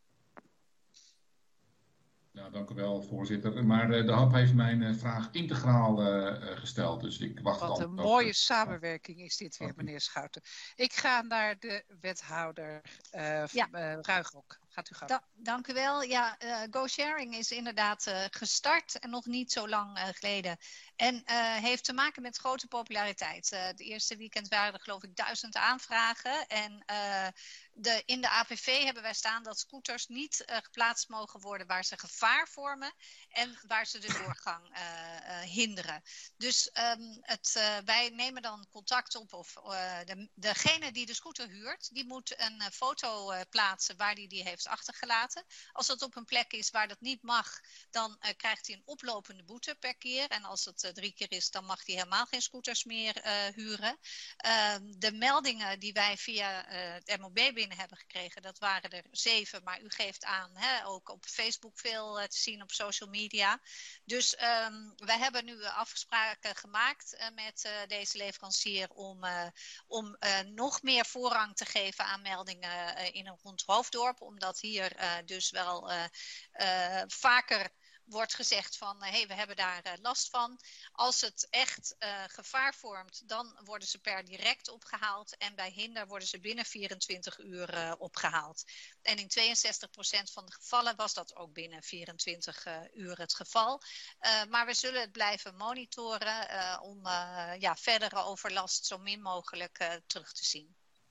Ja, dank u wel, voorzitter. Maar uh, de H A P heeft mijn uh, vraag integraal uh, gesteld, dus ik wacht Wat een mooie samenwerking is dit weer, meneer Schouten. Ik ga naar de wethouder uh, ja. uh, Ruigrok. Gaat u gang. Da dank u wel. Ja, uh, Go Sharing is inderdaad uh, gestart en nog niet zo lang uh, geleden. En uh, heeft te maken met grote populariteit. Uh, de eerste weekend waren er geloof ik duizend aanvragen. En uh, de, in de A P V hebben wij staan dat scooters niet uh, geplaatst mogen worden waar ze gevaar vormen en waar ze de doorgang uh, uh, hinderen. Dus um, het, uh, wij nemen dan contact op of uh, de, degene die de scooter huurt, die moet een uh, foto uh, plaatsen waar die die heeft achtergelaten. Als dat op een plek is waar dat niet mag, dan uh, krijgt hij een oplopende boete per keer. En als het uh, drie keer is, dan mag hij helemaal geen scooters meer uh, huren. Uh, de meldingen die wij via uh, het M O B binnen hebben gekregen, dat waren er zeven. Maar u geeft aan, hè, ook op Facebook veel uh, te zien, op social media. Dus um, wij hebben nu afspraken gemaakt uh, met uh, deze leverancier om, uh, om uh, nog meer voorrang te geven aan meldingen uh, in en rond Hoofddorp. Omdat hier uh, dus wel uh, uh, vaker wordt gezegd van, hé, hey, we hebben daar uh, last van. Als het echt uh, gevaar vormt, dan worden ze per direct opgehaald. En bij hinder worden ze binnen vierentwintig uur uh, opgehaald. En in tweeënzestig procent van de gevallen was dat ook binnen vierentwintig uh, uur het geval. Uh, maar we zullen het blijven monitoren uh, om uh, ja, verdere overlast zo min mogelijk uh, terug te zien.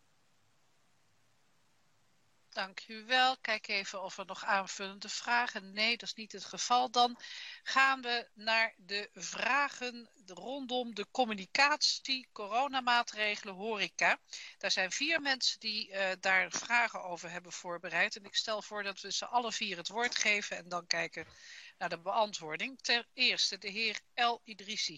Dank u wel. Kijk even of er nog aanvullende vragen. Nee, dat is niet het geval. Dan gaan we naar de vragen rondom de communicatie, coronamaatregelen, horeca. Daar zijn vier mensen die uh, daar vragen over hebben voorbereid. En ik stel voor dat we ze alle vier het woord geven en dan kijken naar de beantwoording. Ter eerste de heer El Idrissi.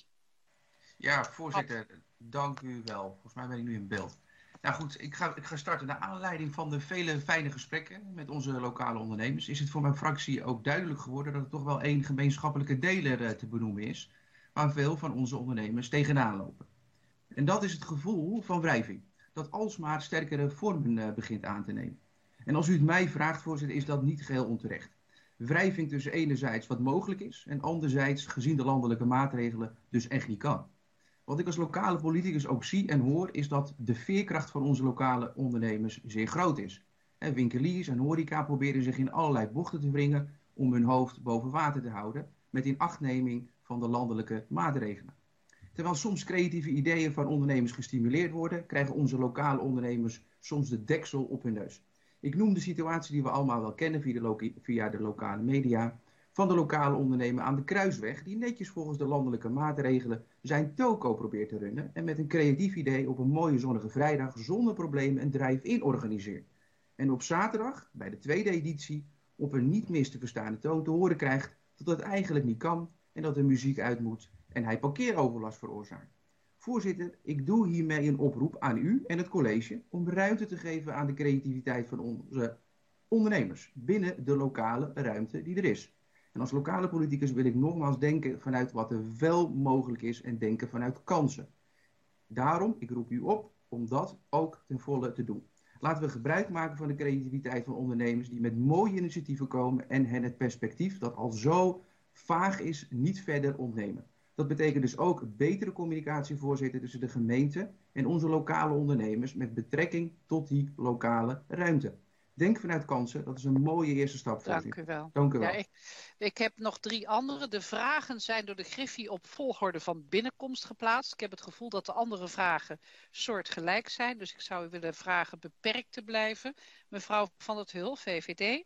Ja, voorzitter, dank u wel. Volgens mij ben ik nu in beeld. Nou goed, ik ga, ik ga starten. Naar aanleiding van de vele fijne gesprekken met onze lokale ondernemers is het voor mijn fractie ook duidelijk geworden dat er toch wel één gemeenschappelijke deler uh, te benoemen is, waar veel van onze ondernemers tegenaan lopen. En dat is het gevoel van wrijving, dat alsmaar sterkere vormen uh, begint aan te nemen. En als u het mij vraagt, voorzitter, is dat niet geheel onterecht. Wrijving tussen enerzijds wat mogelijk is en anderzijds gezien de landelijke maatregelen dus echt niet kan. Wat ik als lokale politicus ook zie en hoor, is dat de veerkracht van onze lokale ondernemers zeer groot is. En winkeliers en horeca proberen zich in allerlei bochten te wringen om hun hoofd boven water te houden, met inachtneming van de landelijke maatregelen. Terwijl soms creatieve ideeën van ondernemers gestimuleerd worden, krijgen onze lokale ondernemers soms de deksel op hun neus. Ik noem de situatie die we allemaal wel kennen via de, lo- via de lokale media, van de lokale ondernemer aan de Kruisweg, die netjes volgens de landelijke maatregelen zijn toko probeert te runnen en met een creatief idee op een mooie zonnige vrijdag zonder problemen een drive-in organiseert. En op zaterdag, bij de tweede editie, op een niet mis te verstaande toon te horen krijgt dat het eigenlijk niet kan en dat de muziek uit moet en hij parkeeroverlast veroorzaakt. Voorzitter, ik doe hiermee een oproep aan u en het college om ruimte te geven aan de creativiteit van onze ondernemers binnen de lokale ruimte die er is. En als lokale politicus wil ik nogmaals denken vanuit wat er wel mogelijk is en denken vanuit kansen. Daarom, ik roep u op om dat ook ten volle te doen. Laten we gebruik maken van de creativiteit van ondernemers die met mooie initiatieven komen en hen het perspectief dat al zo vaag is niet verder ontnemen. Dat betekent dus ook betere communicatie, voorzitter, tussen de gemeente en onze lokale ondernemers met betrekking tot die lokale ruimte. Denk vanuit kansen, dat is een mooie eerste stap. Dank u wel. Dank u wel. Ja, ik, ik heb nog drie andere. De vragen zijn door de Griffie op volgorde van binnenkomst geplaatst. Ik heb het gevoel dat de andere vragen soortgelijk zijn. Dus ik zou u willen vragen beperkt te blijven. Mevrouw Van het Hul, V V D.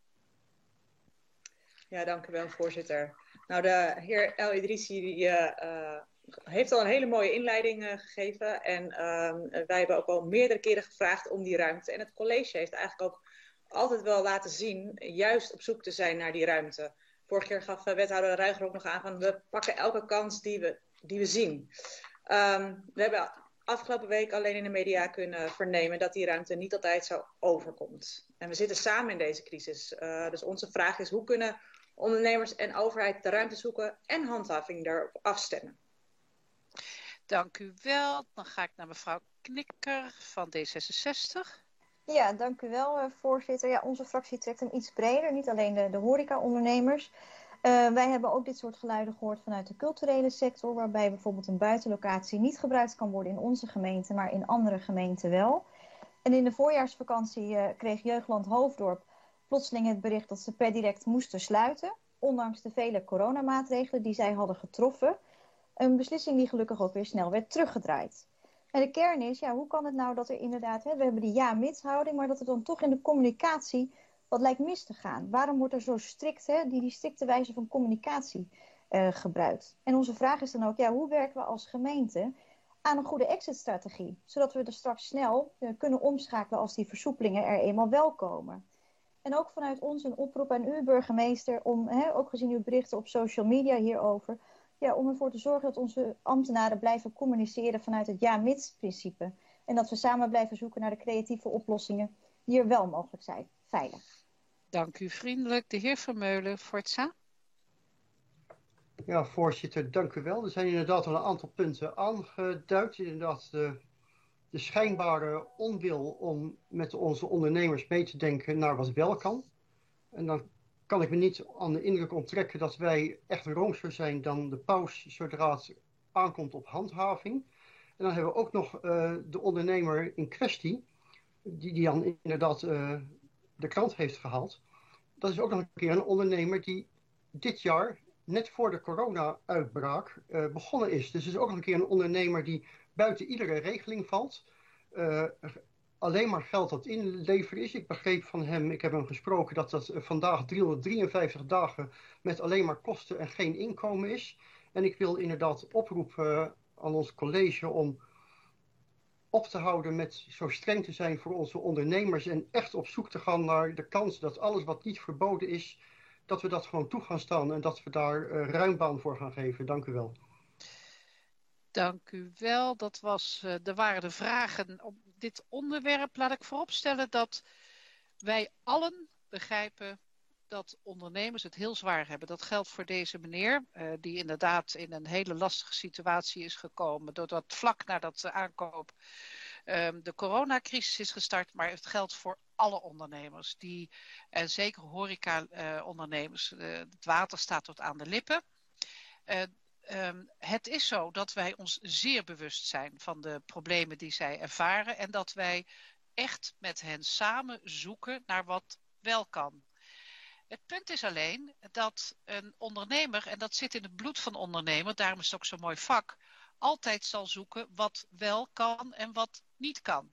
Ja, dank u wel, voorzitter. Nou, de heer El Idrissi die, uh, uh, heeft al een hele mooie inleiding uh, gegeven. En uh, wij hebben ook al meerdere keren gevraagd om die ruimte. En het college heeft eigenlijk ook altijd wel laten zien, juist op zoek te zijn naar die ruimte. Vorige keer gaf uh, wethouder Ruiger ook nog aan van we pakken elke kans die we, die we zien. Um, we hebben afgelopen week alleen in de media kunnen vernemen dat die ruimte niet altijd zo overkomt. En we zitten samen in deze crisis. Uh, dus onze vraag is, hoe kunnen ondernemers en overheid de ruimte zoeken en handhaving daarop afstemmen? Dank u wel. Dan ga ik naar mevrouw Knikker van D zesenzestig. Ja, dank u wel, uh, voorzitter. Ja, onze fractie trekt hem iets breder, niet alleen de, de horeca-ondernemers. Uh, wij hebben ook dit soort geluiden gehoord vanuit de culturele sector, waarbij bijvoorbeeld een buitenlocatie niet gebruikt kan worden in onze gemeente, maar in andere gemeenten wel. En in de voorjaarsvakantie uh, kreeg Jeugdland Hoofddorp plotseling het bericht dat ze per direct moesten sluiten, ondanks de vele coronamaatregelen die zij hadden getroffen. Een beslissing die gelukkig ook weer snel werd teruggedraaid. En de kern is, ja, hoe kan het nou dat er inderdaad, hè, we hebben die ja-mits-houding, maar dat er dan toch in de communicatie wat lijkt mis te gaan? Waarom wordt er zo strikt, hè, die, die strikte wijze van communicatie uh, gebruikt? En onze vraag is dan ook, ja, hoe werken we als gemeente aan een goede exit-strategie? Zodat we er straks snel uh, kunnen omschakelen als die versoepelingen er eenmaal wel komen. En ook vanuit ons een oproep aan u, burgemeester, om, hè, ook gezien uw berichten op social media hierover, ja, om ervoor te zorgen dat onze ambtenaren blijven communiceren vanuit het ja-mits-principe. En dat we samen blijven zoeken naar de creatieve oplossingen die er wel mogelijk zijn. Veilig. Dank u vriendelijk. De heer Vermeulen, Forza. Ja, voorzitter, dank u wel. Er zijn inderdaad al een aantal punten aangeduid. Inderdaad, de, de schijnbare onwil om met onze ondernemers mee te denken naar wat wel kan. En dan kan ik me niet aan de indruk onttrekken dat wij echt roomser zijn dan de paus zodra het aankomt op handhaving. En dan hebben we ook nog uh, de ondernemer in kwestie, die, die dan inderdaad uh, de krant heeft gehaald. Dat is ook nog een keer een ondernemer die dit jaar, net voor de corona-uitbraak, uh, begonnen is. Dus het is ook nog een keer een ondernemer die buiten iedere regeling valt. Uh, alleen maar geld dat inleveren is. Ik begreep van hem, ik heb hem gesproken, dat dat vandaag driehonderddrieënvijftig dagen met alleen maar kosten en geen inkomen is. En ik wil inderdaad oproepen aan ons college om op te houden met zo streng te zijn voor onze ondernemers en echt op zoek te gaan naar de kans dat alles wat niet verboden is, dat we dat gewoon toe gaan staan en dat we daar uh, ruim baan voor gaan geven. Dank u wel. Dank u wel. Dat was, uh, er waren de vragen op dit onderwerp. Laat ik vooropstellen dat wij allen begrijpen dat ondernemers het heel zwaar hebben. Dat geldt voor deze meneer, uh, die inderdaad in een hele lastige situatie is gekomen, doordat vlak nadat de aankoop um, de coronacrisis is gestart, maar het geldt voor alle ondernemers, die, en zeker horeca-ondernemers, uh, uh, het water staat tot aan de lippen. Uh, um, het is zo dat wij ons zeer bewust zijn van de problemen die zij ervaren en dat wij echt met hen samen zoeken naar wat wel kan. Het punt is alleen dat een ondernemer, en dat zit in het bloed van ondernemer, daarom is het ook zo'n mooi vak, altijd zal zoeken wat wel kan en wat niet kan.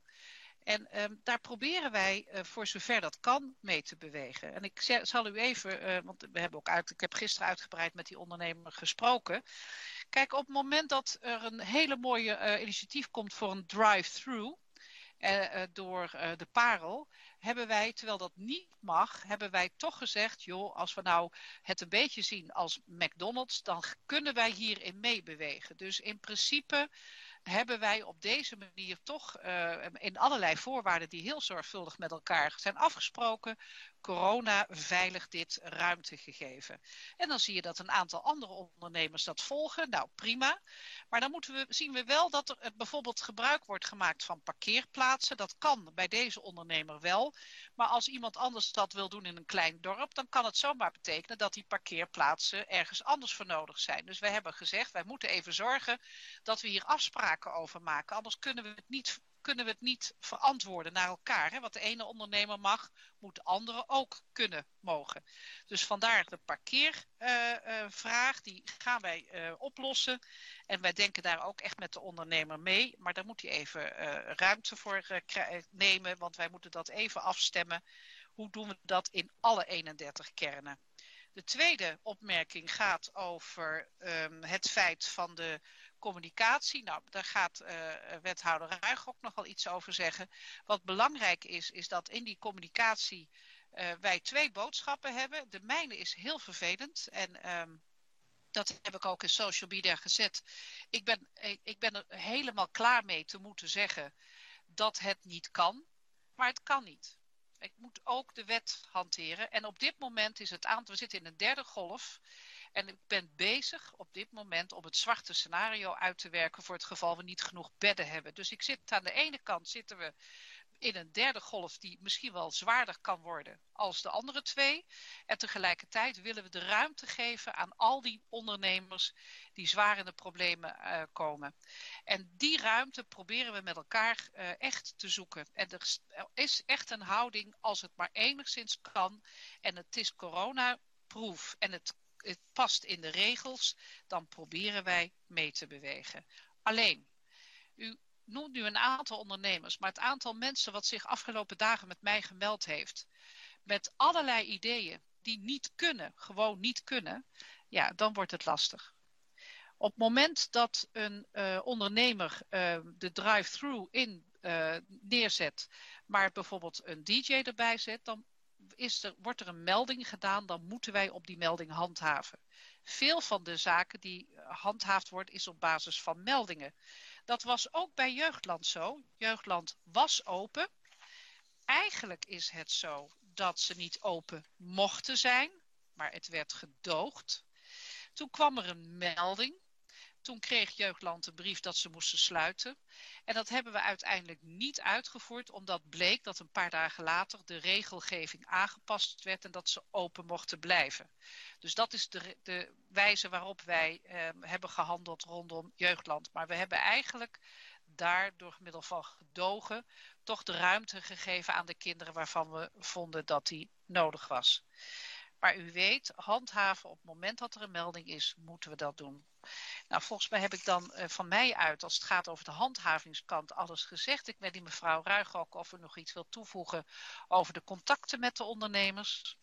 En um, daar proberen wij uh, voor zover dat kan mee te bewegen. En ik zal u even, uh, want we hebben ook uit, ik heb gisteren uitgebreid met die ondernemer gesproken. Kijk, op het moment dat er een hele mooie uh, initiatief komt voor een drive-thru, Uh, uh, door uh, de Parel, hebben wij, terwijl dat niet mag, hebben wij toch gezegd, joh, als we nou het een beetje zien als McDonald's, dan kunnen wij hierin meebewegen. Dus in principe hebben wij op deze manier toch uh, in allerlei voorwaarden die heel zorgvuldig met elkaar zijn afgesproken, corona veilig dit ruimte gegeven. En dan zie je dat een aantal andere ondernemers dat volgen. Nou, prima. Maar dan moeten we, zien we wel dat er bijvoorbeeld gebruik wordt gemaakt van parkeerplaatsen. Dat kan bij deze ondernemer wel. Maar als iemand anders dat wil doen in een klein dorp, dan kan het zomaar betekenen dat die parkeerplaatsen ergens anders voor nodig zijn. Dus wij hebben gezegd, wij moeten even zorgen dat we hier afspraken over maken. Anders kunnen we het niet kunnen we het niet verantwoorden naar elkaar. Hè? Wat de ene ondernemer mag, moet de andere ook kunnen mogen. Dus vandaar de parkeervraag, uh, uh, die gaan wij uh, oplossen. En wij denken daar ook echt met de ondernemer mee. Maar daar moet hij even uh, ruimte voor uh, nemen, want wij moeten dat even afstemmen. Hoe doen we dat in alle eenendertig kernen? De tweede opmerking gaat over um, het feit van de communicatie. Nou, daar gaat uh, wethouder Ruig ook nog wel iets over zeggen. Wat belangrijk is, is dat in die communicatie uh, wij twee boodschappen hebben. De mijne is heel vervelend en um, dat heb ik ook in social media gezet. Ik ben, ik ben er helemaal klaar mee te moeten zeggen dat het niet kan, maar het kan niet. Ik moet ook de wet hanteren. En op dit moment is het aantal, we zitten in een derde golf. En ik ben bezig op dit moment om het zwarte scenario uit te werken voor het geval we niet genoeg bedden hebben. Dus ik zit aan de ene kant zitten we in een derde golf die misschien wel zwaarder kan worden als de andere twee. En tegelijkertijd willen we de ruimte geven aan al die ondernemers die zwaar in de problemen uh, komen. En die ruimte proberen we met elkaar uh, echt te zoeken. En er is echt een houding als het maar enigszins kan. En het is coronaproof en het, het past in de regels. Dan proberen wij mee te bewegen. Alleen, u noemt nu een aantal ondernemers, maar het aantal mensen wat zich afgelopen dagen met mij gemeld heeft, met allerlei ideeën die niet kunnen, gewoon niet kunnen, ja, dan wordt het lastig. Op het moment dat een uh, ondernemer uh, de drive-thru in uh, neerzet, maar bijvoorbeeld een D J erbij zet, dan is er, wordt er een melding gedaan, dan moeten wij op die melding handhaven. Veel van de zaken die handhaafd worden is op basis van meldingen. Dat was ook bij Jeugdland zo. Jeugdland was open. Eigenlijk is het zo dat ze niet open mochten zijn, maar het werd gedoogd. Toen kwam er een melding. Toen kreeg Jeugdland een brief dat ze moesten sluiten. En dat hebben we uiteindelijk niet uitgevoerd, omdat bleek dat een paar dagen later de regelgeving aangepast werd en dat ze open mochten blijven. Dus dat is de, de wijze waarop wij eh, hebben gehandeld rondom Jeugdland. Maar we hebben eigenlijk daar door middel van gedogen toch de ruimte gegeven aan de kinderen waarvan we vonden dat die nodig was. Maar u weet, handhaven op het moment dat er een melding is, moeten we dat doen. Nou, volgens mij heb ik dan uh, van mij uit, als het gaat over de handhavingskant, alles gezegd. Ik weet niet, mevrouw Ruig, ook of u nog iets wil toevoegen over de contacten met de ondernemers.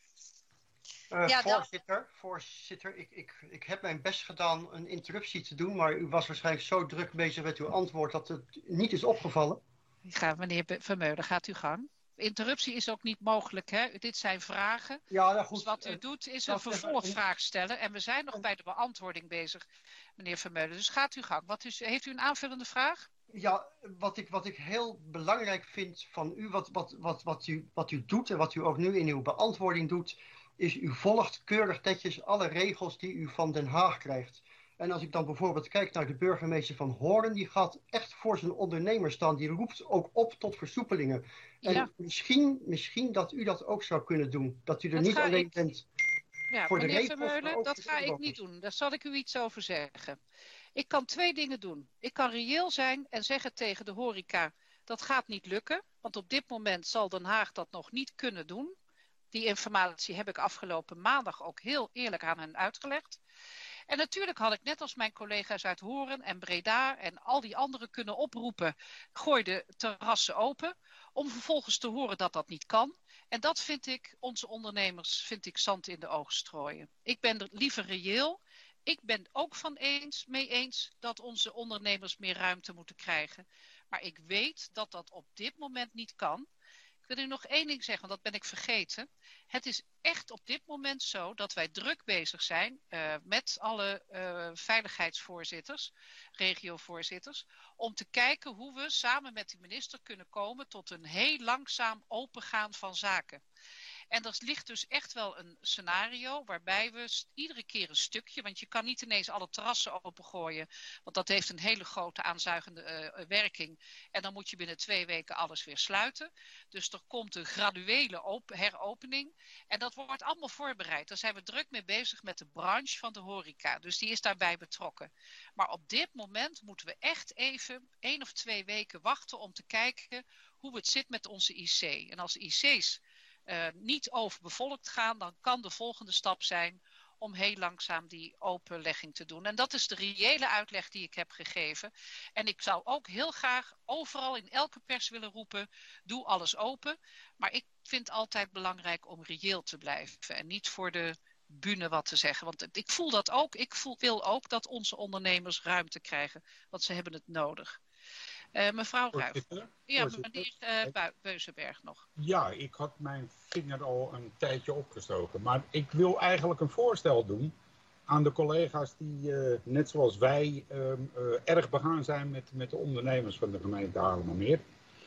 Uh, Ja, dan- voorzitter, voorzitter ik, ik, ik heb mijn best gedaan een interruptie te doen, maar u was waarschijnlijk zo druk bezig met uw antwoord dat het niet is opgevallen. Ga, meneer Be- Vermeulen, gaat uw gang. Interruptie is ook niet mogelijk, hè? Dit zijn vragen. Ja, nou goed. Dus wat u eh, doet is dat een is- vervolgvraag stellen. En we zijn nog bij de beantwoording bezig, meneer Vermeulen. Dus gaat uw gang. Wat is, heeft u een aanvullende vraag? Ja, wat ik, wat ik heel belangrijk vind van u, wat, wat, wat, wat, u, wat u doet en wat u ook nu in uw beantwoording doet, is u volgt keurig netjes alle regels die u van Den Haag krijgt. En als ik dan bijvoorbeeld kijk naar de burgemeester van Hoorn, die gaat echt voor zijn ondernemer staan. Die roept ook op tot versoepelingen. En Ja. misschien, misschien dat u dat ook zou kunnen doen. Dat u er Dat niet ga alleen ik- bent Ja, voor de meneer regels, maar Vermeulen, ook dat voor de ga ik inwoners. niet doen. Daar zal ik u iets over zeggen. Ik kan twee dingen doen. Ik kan reëel zijn en zeggen tegen de horeca, dat gaat niet lukken. Want op dit moment zal Den Haag dat nog niet kunnen doen. Die informatie heb ik afgelopen maandag ook heel eerlijk aan hen uitgelegd. En natuurlijk had ik net als mijn collega's uit Hoorn en Breda en al die anderen kunnen oproepen, gooi de terrassen open, om vervolgens te horen dat dat niet kan. En dat vind ik, onze ondernemers, vind ik zand in de ogen strooien. Ik ben er liever reëel. Ik ben ook van eens, mee eens dat onze ondernemers meer ruimte moeten krijgen. Maar ik weet dat dat op dit moment niet kan. Ik wil u nog één ding zeggen, want dat ben ik vergeten. Het is echt op dit moment zo dat wij druk bezig zijn uh, met alle uh, veiligheidsvoorzitters, regiovoorzitters, om te kijken hoe we samen met de minister kunnen komen tot een heel langzaam opengaan van zaken. En er ligt dus echt wel een scenario waarbij we iedere keer een stukje, want je kan niet ineens alle terrassen opengooien, want dat heeft een hele grote aanzuigende uh, werking. En dan moet je binnen twee weken alles weer sluiten. Dus er komt een graduele op- heropening. En dat wordt allemaal voorbereid. Daar zijn we druk mee bezig met de branche van de horeca. Dus die is daarbij betrokken. Maar op dit moment moeten we echt even één of twee weken wachten om te kijken hoe het zit met onze I C. En als I C's Uh, niet overbevolkt gaan, dan kan de volgende stap zijn om heel langzaam die openlegging te doen. En dat is de reële uitleg die ik heb gegeven. En ik zou ook heel graag overal in elke pers willen roepen, doe alles open. Maar ik vind het altijd belangrijk om reëel te blijven en niet voor de bühne wat te zeggen. Want ik voel dat ook. Ik voel, wil ook dat onze ondernemers ruimte krijgen, want ze hebben het nodig. Uh, mevrouw Ruijf. Ja, meneer uh, Bu- Beuzenberg nog. Ja, ik had mijn vinger al een tijdje opgestoken. Maar ik wil eigenlijk een voorstel doen aan de collega's die, uh, net zoals wij, uh, uh, erg begaan zijn met, met de ondernemers van de gemeente Haarlemmermeer.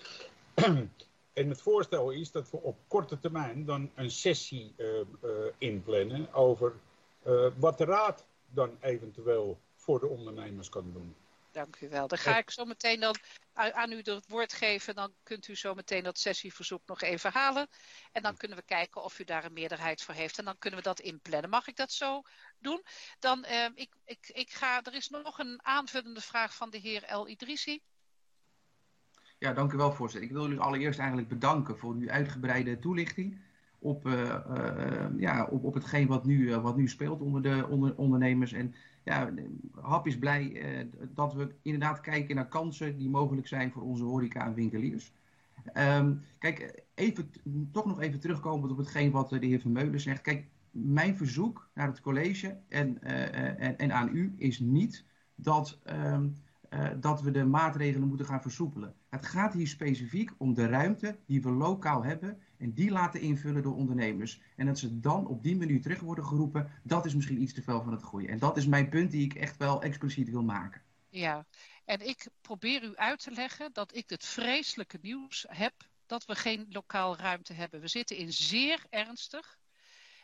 En het voorstel is dat we op korte termijn dan een sessie uh, uh, inplannen over uh, wat de raad dan eventueel voor de ondernemers kan doen. Dank u wel. Dan ga ik zo meteen dan aan u het woord geven. Dan kunt u zo meteen dat sessieverzoek nog even halen. En dan kunnen we kijken of u daar een meerderheid voor heeft. En dan kunnen we dat inplannen. Mag ik dat zo doen? Dan, uh, ik, ik, ik ga, er is nog een aanvullende vraag van de heer El Idrissi. Ja, dank u wel, voorzitter. Ik wil u allereerst eigenlijk bedanken voor uw uitgebreide toelichting op, uh, uh, ja, op, op hetgeen wat nu, uh, wat nu speelt onder de onder, ondernemers. En ja, Hap is blij uh, dat we inderdaad kijken naar kansen die mogelijk zijn voor onze horeca en winkeliers. Um, kijk, even, toch nog even terugkomend op hetgeen wat de heer Vermeulen zegt. Kijk, mijn verzoek naar het college en, uh, en, en aan u is niet dat, um, uh, dat we de maatregelen moeten gaan versoepelen. Het gaat hier specifiek om de ruimte die we lokaal hebben en die laten invullen door ondernemers. En dat ze dan op die manier terug worden geroepen, dat is misschien iets te veel van het goede. En dat is mijn punt die ik echt wel expliciet wil maken. Ja, en ik probeer u uit te leggen dat ik het vreselijke nieuws heb dat we geen lokaal ruimte hebben. We zitten in zeer ernstig.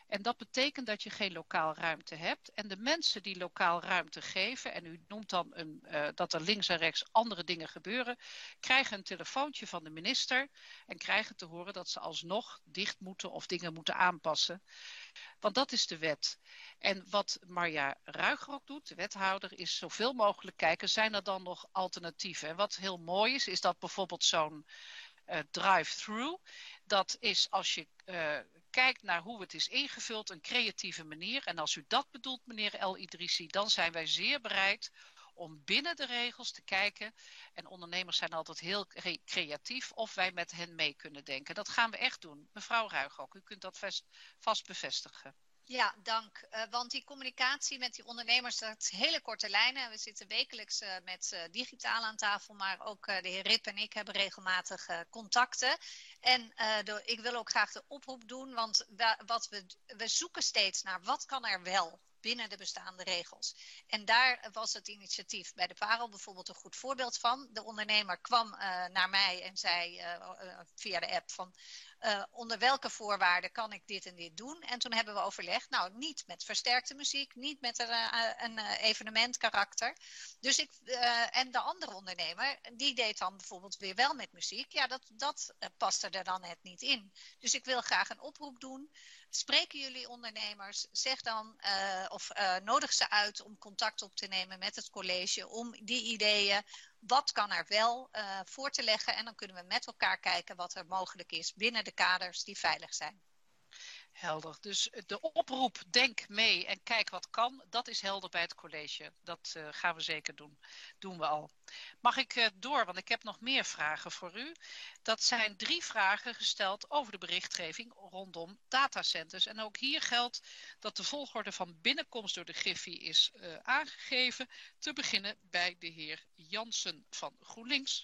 En dat betekent dat je geen lokaal ruimte hebt. En de mensen die lokaal ruimte geven, en u noemt dan een, uh, dat er links en rechts andere dingen gebeuren, krijgen een telefoontje van de minister en krijgen te horen dat ze alsnog dicht moeten of dingen moeten aanpassen. Want dat is de wet. En wat Marja Ruiger ook doet, de wethouder, is zoveel mogelijk kijken, zijn er dan nog alternatieven? En wat heel mooi is, is dat bijvoorbeeld zo'n uh, drive-through, dat is als je uh, kijkt naar hoe het is ingevuld, een creatieve manier. En als u dat bedoelt, meneer El Idrissi, dan zijn wij zeer bereid om binnen de regels te kijken. En ondernemers zijn altijd heel creatief of wij met hen mee kunnen denken. Dat gaan we echt doen. Mevrouw Ruiger ook, u kunt dat vast, vast bevestigen. Ja, dank. Uh, want die communicatie met die ondernemers, dat is hele korte lijnen. We zitten wekelijks uh, met uh, digitaal aan tafel, maar ook uh, de heer Rip en ik hebben regelmatig uh, contacten. En uh, de, ik wil ook graag de oproep doen, want we, wat we, we zoeken steeds naar wat kan er wel binnen de bestaande regels. En daar was het initiatief bij de Parel bijvoorbeeld een goed voorbeeld van. De ondernemer kwam uh, naar mij en zei uh, uh, via de app van Uh, onder welke voorwaarden kan ik dit en dit doen? En toen hebben we overlegd, nou niet met versterkte muziek, niet met een, uh, een uh, evenementkarakter. Dus ik, uh, en de andere ondernemer, die deed dan bijvoorbeeld weer wel met muziek. Ja, dat, dat uh, paste er dan net niet in. Dus ik wil graag een oproep doen. Spreken jullie ondernemers, zeg dan uh, of uh, nodig ze uit om contact op te nemen met het college om die ideeën, wat kan er wel uh, voor te leggen, en dan kunnen we met elkaar kijken wat er mogelijk is binnen de kaders die veilig zijn. Helder. Dus de oproep, denk mee en kijk wat kan, dat is helder bij het college. Dat uh, gaan we zeker doen. Doen we al. Mag ik uh, door, want ik heb nog meer vragen voor u. Dat zijn drie vragen gesteld over de berichtgeving rondom datacenters. En ook hier geldt dat de volgorde van binnenkomst door de Griffie is uh, aangegeven. Te beginnen bij de heer Jansen van GroenLinks.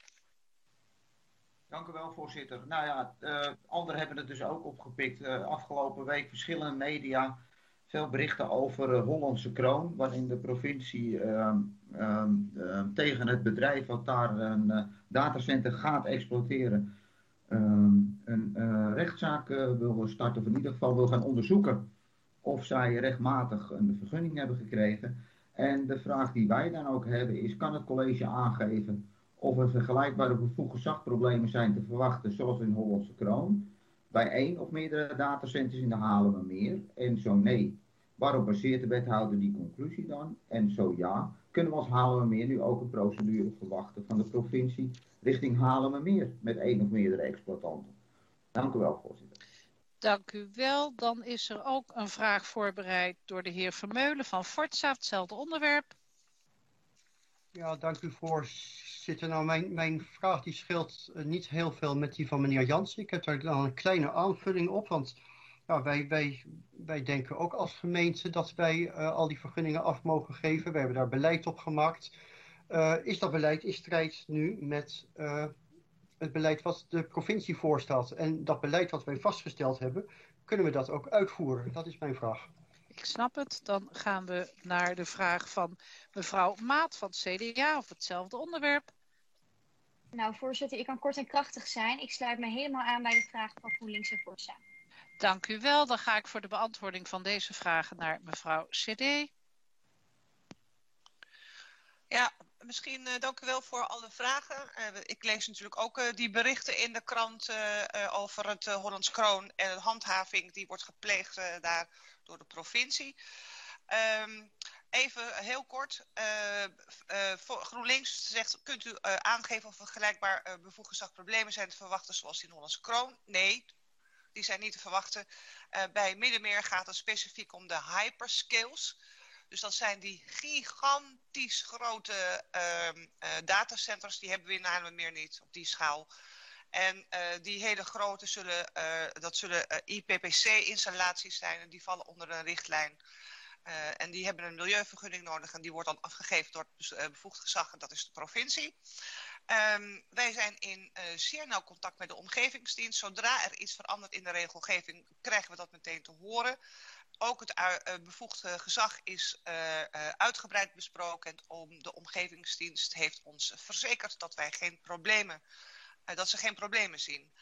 Dank u wel, voorzitter. Nou ja, uh, anderen hebben het dus ook opgepikt. Uh, afgelopen week verschillende media, veel berichten over uh, Hollandse Kroon, waarin de provincie uh, uh, uh, tegen het bedrijf wat daar een uh, datacenter gaat exploiteren, uh, een uh, rechtszaak uh, wil starten, of in ieder geval wil gaan onderzoeken of zij rechtmatig een vergunning hebben gekregen. En de vraag die wij dan ook hebben is, kan het college aangeven of er vergelijkbare bevoegd gezagproblemen zijn te verwachten, zoals in Hollandse Kroon, bij één of meerdere datacenters in de Haarlemmermeer? En zo nee, waarop baseert de wethouder die conclusie dan? En zo ja, kunnen we als Haarlemmermeer nu ook een procedure verwachten van de provincie richting Haarlemmermeer met één of meerdere exploitanten? Dank u wel, voorzitter. Dank u wel. Dan is er ook een vraag voorbereid door de heer Vermeulen van Forza, hetzelfde onderwerp. Ja, dank u voorzitter. Nou, mijn, mijn vraag die scheelt uh, niet heel veel met die van meneer Jansen. Ik heb daar dan een kleine aanvulling op, want ja, wij, wij, wij denken ook als gemeente dat wij uh, al die vergunningen af mogen geven. We hebben daar beleid op gemaakt. Uh, is dat beleid in strijd nu met uh, het beleid wat de provincie voorstelt? En dat beleid wat wij vastgesteld hebben, kunnen we dat ook uitvoeren? Dat is mijn vraag. Ik snap het. Dan gaan we naar de vraag van mevrouw Maat van het C D A of hetzelfde onderwerp. Nou, voorzitter, ik kan kort en krachtig zijn. Ik sluit me helemaal aan bij de vraag van GroenLinks en Forza. Dank u wel. Dan ga ik voor de beantwoording van deze vragen naar mevrouw C D. Ja, misschien uh, dank u wel voor alle vragen. Uh, ik lees natuurlijk ook uh, die berichten in de krant uh, uh, over het uh, Hollands Kroon en de handhaving die wordt gepleegd uh, daar door de provincie. Um, even heel kort. Uh, uh, voor GroenLinks zegt, kunt u uh, aangeven of er vergelijkbaar uh, bevoegd gezagproblemen zijn te verwachten zoals in Hollandse Kroon? Nee, die zijn niet te verwachten. Uh, bij Middenmeer gaat het specifiek om de hyperscales. Dus dat zijn die gigantisch grote uh, uh, datacenters, die hebben we in Haarlemmermeer niet op die schaal. En uh, die hele grote zullen, uh, dat zullen uh, I P P C-installaties zijn en die vallen onder een richtlijn. Uh, en die hebben een milieuvergunning nodig en die wordt dan afgegeven door het uh, bevoegd gezag en dat is de provincie. Um, wij zijn in uh, zeer nauw contact met de omgevingsdienst. Zodra er iets verandert in de regelgeving krijgen we dat meteen te horen. Ook het uh, bevoegd gezag is uh, uh, uitgebreid besproken en om de omgevingsdienst heeft ons verzekerd dat wij geen problemen, uh, dat ze geen problemen zien.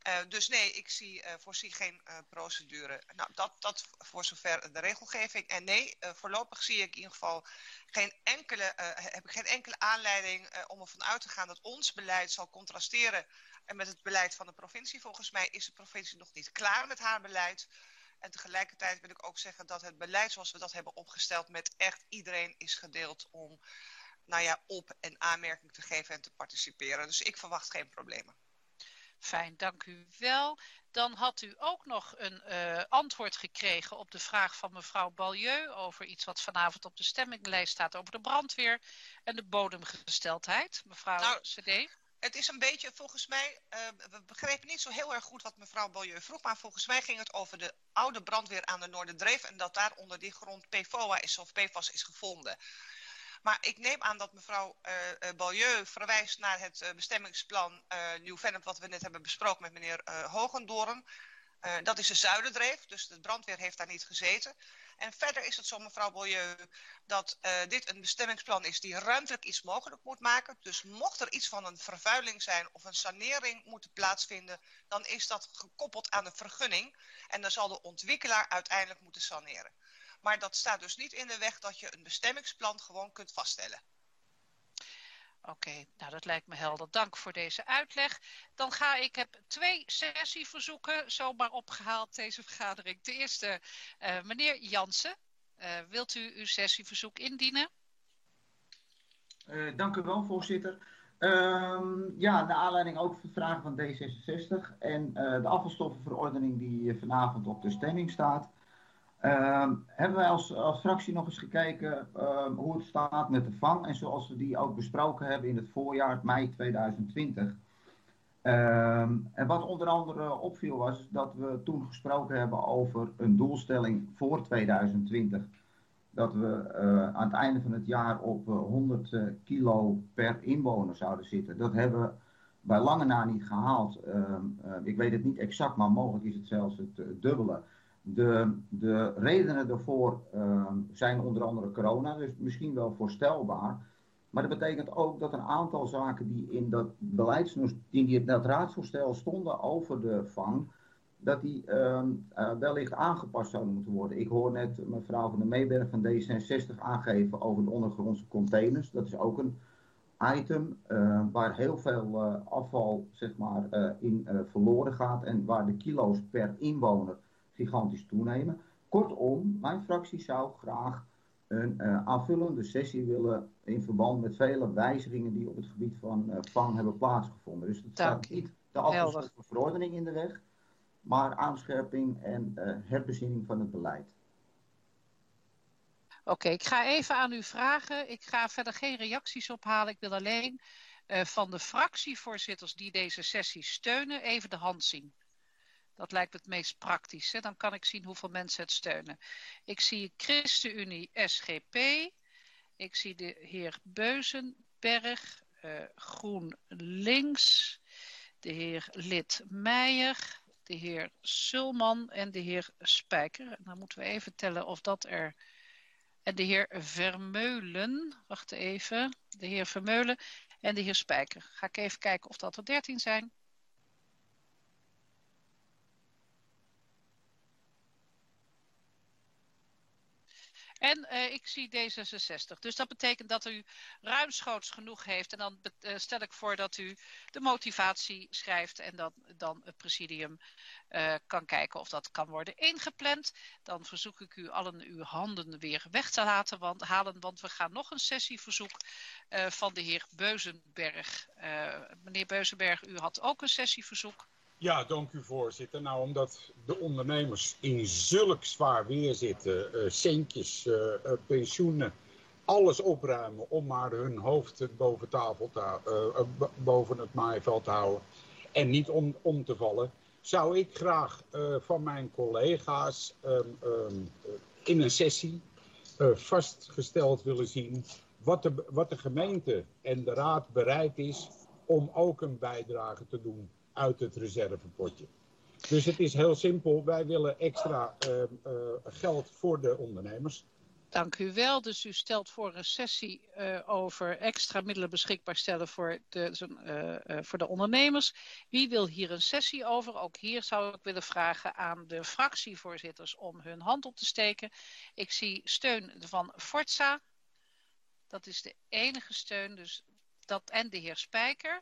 Uh, dus nee, ik zie, uh, voorzie geen uh, procedure. Nou, dat, dat voor zover de regelgeving. En nee, uh, voorlopig zie ik in ieder geval geen enkele, uh, heb ik geen enkele aanleiding uh, om ervan uit te gaan dat ons beleid zal contrasteren met het beleid van de provincie. Volgens mij is de provincie nog niet klaar met haar beleid. En tegelijkertijd wil ik ook zeggen dat het beleid zoals we dat hebben opgesteld met echt iedereen is gedeeld om nou ja, op- en aanmerking te geven en te participeren. Dus ik verwacht geen problemen. Fijn, dank u wel. Dan had u ook nog een uh, antwoord gekregen op de vraag van mevrouw Balieu over iets wat vanavond op de stemminglijst staat over de brandweer en de bodemgesteldheid. Mevrouw nou, C D. Het is een beetje, volgens mij, uh, we begrepen niet zo heel erg goed wat mevrouw Balieu vroeg, maar volgens mij ging het over de oude brandweer aan de Noorderdreef en dat daar onder die grond P F O A is of P F A S is gevonden. Maar ik neem aan dat mevrouw uh, Balieu verwijst naar het uh, bestemmingsplan uh, Nieuw-Vennep wat we net hebben besproken met meneer uh, Hogendoorn. Uh, dat is de Zuiderdreef, dus de brandweer heeft daar niet gezeten. En verder is het zo, mevrouw Balieu, dat uh, dit een bestemmingsplan is die ruimtelijk iets mogelijk moet maken. Dus mocht er iets van een vervuiling zijn of een sanering moeten plaatsvinden, dan is dat gekoppeld aan de vergunning. En dan zal de ontwikkelaar uiteindelijk moeten saneren. Maar dat staat dus niet in de weg dat je een bestemmingsplan gewoon kunt vaststellen. Oké, okay, nou dat lijkt me helder. Dank voor deze uitleg. Dan ga ik, heb twee sessieverzoeken zomaar opgehaald deze vergadering. Ten eerste, uh, meneer Jansen, uh, wilt u uw sessieverzoek indienen? Uh, dank u wel, voorzitter. Um, ja, naar aanleiding ook van vragen van D zesenzestig en uh, de afvalstoffenverordening die vanavond op de stemming staat. Um, hebben wij als, als fractie nog eens gekeken um, hoe het staat met de vang en zoals we die ook besproken hebben in het voorjaar mei tweeduizend twintig. Um, en wat onder andere opviel was dat we toen gesproken hebben over een doelstelling voor tweeduizend twintig. Dat we uh, aan het einde van het jaar op uh, honderd uh, kilo per inwoner zouden zitten. Dat hebben we bij lange na niet gehaald. Um, uh, ik weet het niet exact, maar mogelijk is het zelfs het uh, dubbele. De, de redenen daarvoor uh, zijn onder andere corona, dus misschien wel voorstelbaar. Maar dat betekent ook dat een aantal zaken die in dat beleidsnoes, die in dat raadsvoorstel stonden over de vang, dat die uh, uh, wellicht aangepast zouden moeten worden. Ik hoor net mevrouw van der Meeberg van D zesenzestig aangeven over de ondergrondse containers. Dat is ook een item uh, waar heel veel uh, afval zeg maar, uh, in uh, verloren gaat en waar de kilo's per inwoner gigantisch toenemen. Kortom, mijn fractie zou graag een uh, aanvullende sessie willen in verband met vele wijzigingen die op het gebied van uh, vang hebben plaatsgevonden. Dus het staat niet de afvalstoffenverordening in de weg, maar aanscherping en uh, herbezinning van het beleid. Oké, okay, ik ga even aan u vragen. Ik ga verder geen reacties ophalen. Ik wil alleen uh, van de fractievoorzitters die deze sessie steunen even de hand zien. Dat lijkt me het meest praktisch. Hè? Dan kan ik zien hoeveel mensen het steunen. Ik zie ChristenUnie S G P. Ik zie de heer Beuzenberg. Uh, GroenLinks. De heer Lid Meijer. De heer Sulman en de heer Spijker. En dan moeten we even tellen of dat er... En de heer Vermeulen. Wacht even. De heer Vermeulen en de heer Spijker. Ga ik even kijken of dat er dertien zijn. En uh, ik zie D zesenzestig. Dus dat betekent dat u ruimschoots genoeg heeft. En dan uh, stel ik voor dat u de motivatie schrijft. En dat dan het presidium uh, kan kijken of dat kan worden ingepland. Dan verzoek ik u allen uw handen weer weg te laten want, halen. Want we gaan nog een sessieverzoek uh, van de heer Beuzenberg. Uh, meneer Beuzenberg, u had ook een sessieverzoek. Ja, dank u voorzitter. Nou, omdat de ondernemers in zulk zwaar weer zitten, uh, centjes, uh, uh, pensioenen, alles opruimen om maar hun hoofd boven, tafel te, uh, boven het maaiveld te houden en niet om, om te vallen, zou ik graag uh, van mijn collega's um, um, in een sessie uh, vastgesteld willen zien wat de, wat de gemeente en de raad bereid is om ook een bijdrage te doen uit het reservepotje. Dus het is heel simpel. Wij willen extra uh, uh, geld voor de ondernemers. Dank u wel. Dus u stelt voor een sessie uh, over extra middelen beschikbaar stellen voor de, uh, uh, voor de ondernemers. Wie wil hier een sessie over? Ook hier zou ik willen vragen aan de fractievoorzitters om hun hand op te steken. Ik zie steun van Forza. Dat is de enige steun. Dus dat en de heer Spijker.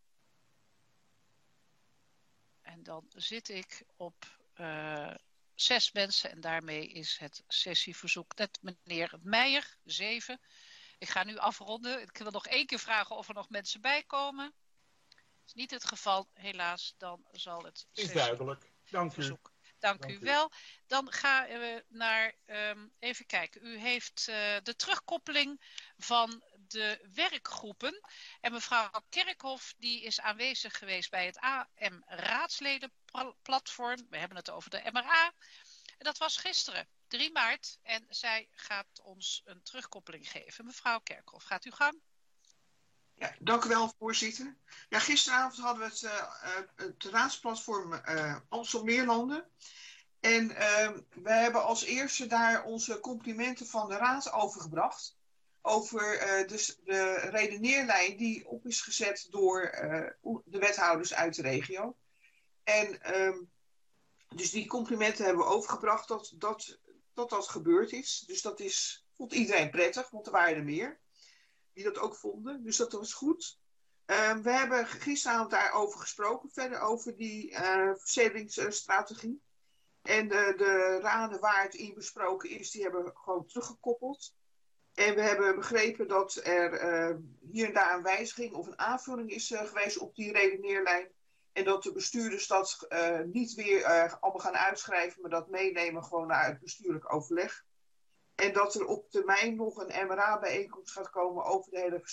En dan zit ik op... Uh, Zes mensen en daarmee is het sessieverzoek net meneer Meijer, zeven. Ik ga nu afronden. Ik wil nog één keer vragen of er nog mensen bij komen. Dat is niet het geval, helaas. Dan zal het is duidelijk. Dank u. Dank, Dank u, u wel. Dan gaan we naar, um, even kijken. U heeft uh, de terugkoppeling van de werkgroepen. En mevrouw Kerkhoff die is aanwezig geweest bij het A M raadsleden-platform. We hebben het over de M R A. En dat was gisteren, drie maart. En zij gaat ons een terugkoppeling geven. Mevrouw Kerkhoff, gaat u gang. Ja, dank u wel, voorzitter. Ja, gisteravond hadden we het, uh, het raadsplatform uh, Amstelmeerlanden. En uh, we hebben als eerste daar onze complimenten van de raad overgebracht. Over uh, de, de redeneerlijn die op is gezet door uh, de wethouders uit de regio. En um, dus die complimenten hebben we overgebracht dat dat, dat dat gebeurd is. Dus dat is, vond iedereen prettig, want er waren er meer die dat ook vonden. Dus dat was goed. Uh, we hebben gisteravond daarover gesproken, verder over die uh, verzedelingsstrategie. En de, de raden waar het in besproken is, die hebben we gewoon teruggekoppeld. En we hebben begrepen dat er uh, hier en daar een wijziging of een aanvulling is uh, geweest op die redeneerlijn. En dat de bestuurders dat uh, niet weer uh, allemaal gaan uitschrijven, maar dat meenemen gewoon naar het bestuurlijk overleg. En dat er op termijn nog een M R A-bijeenkomst gaat komen over de hele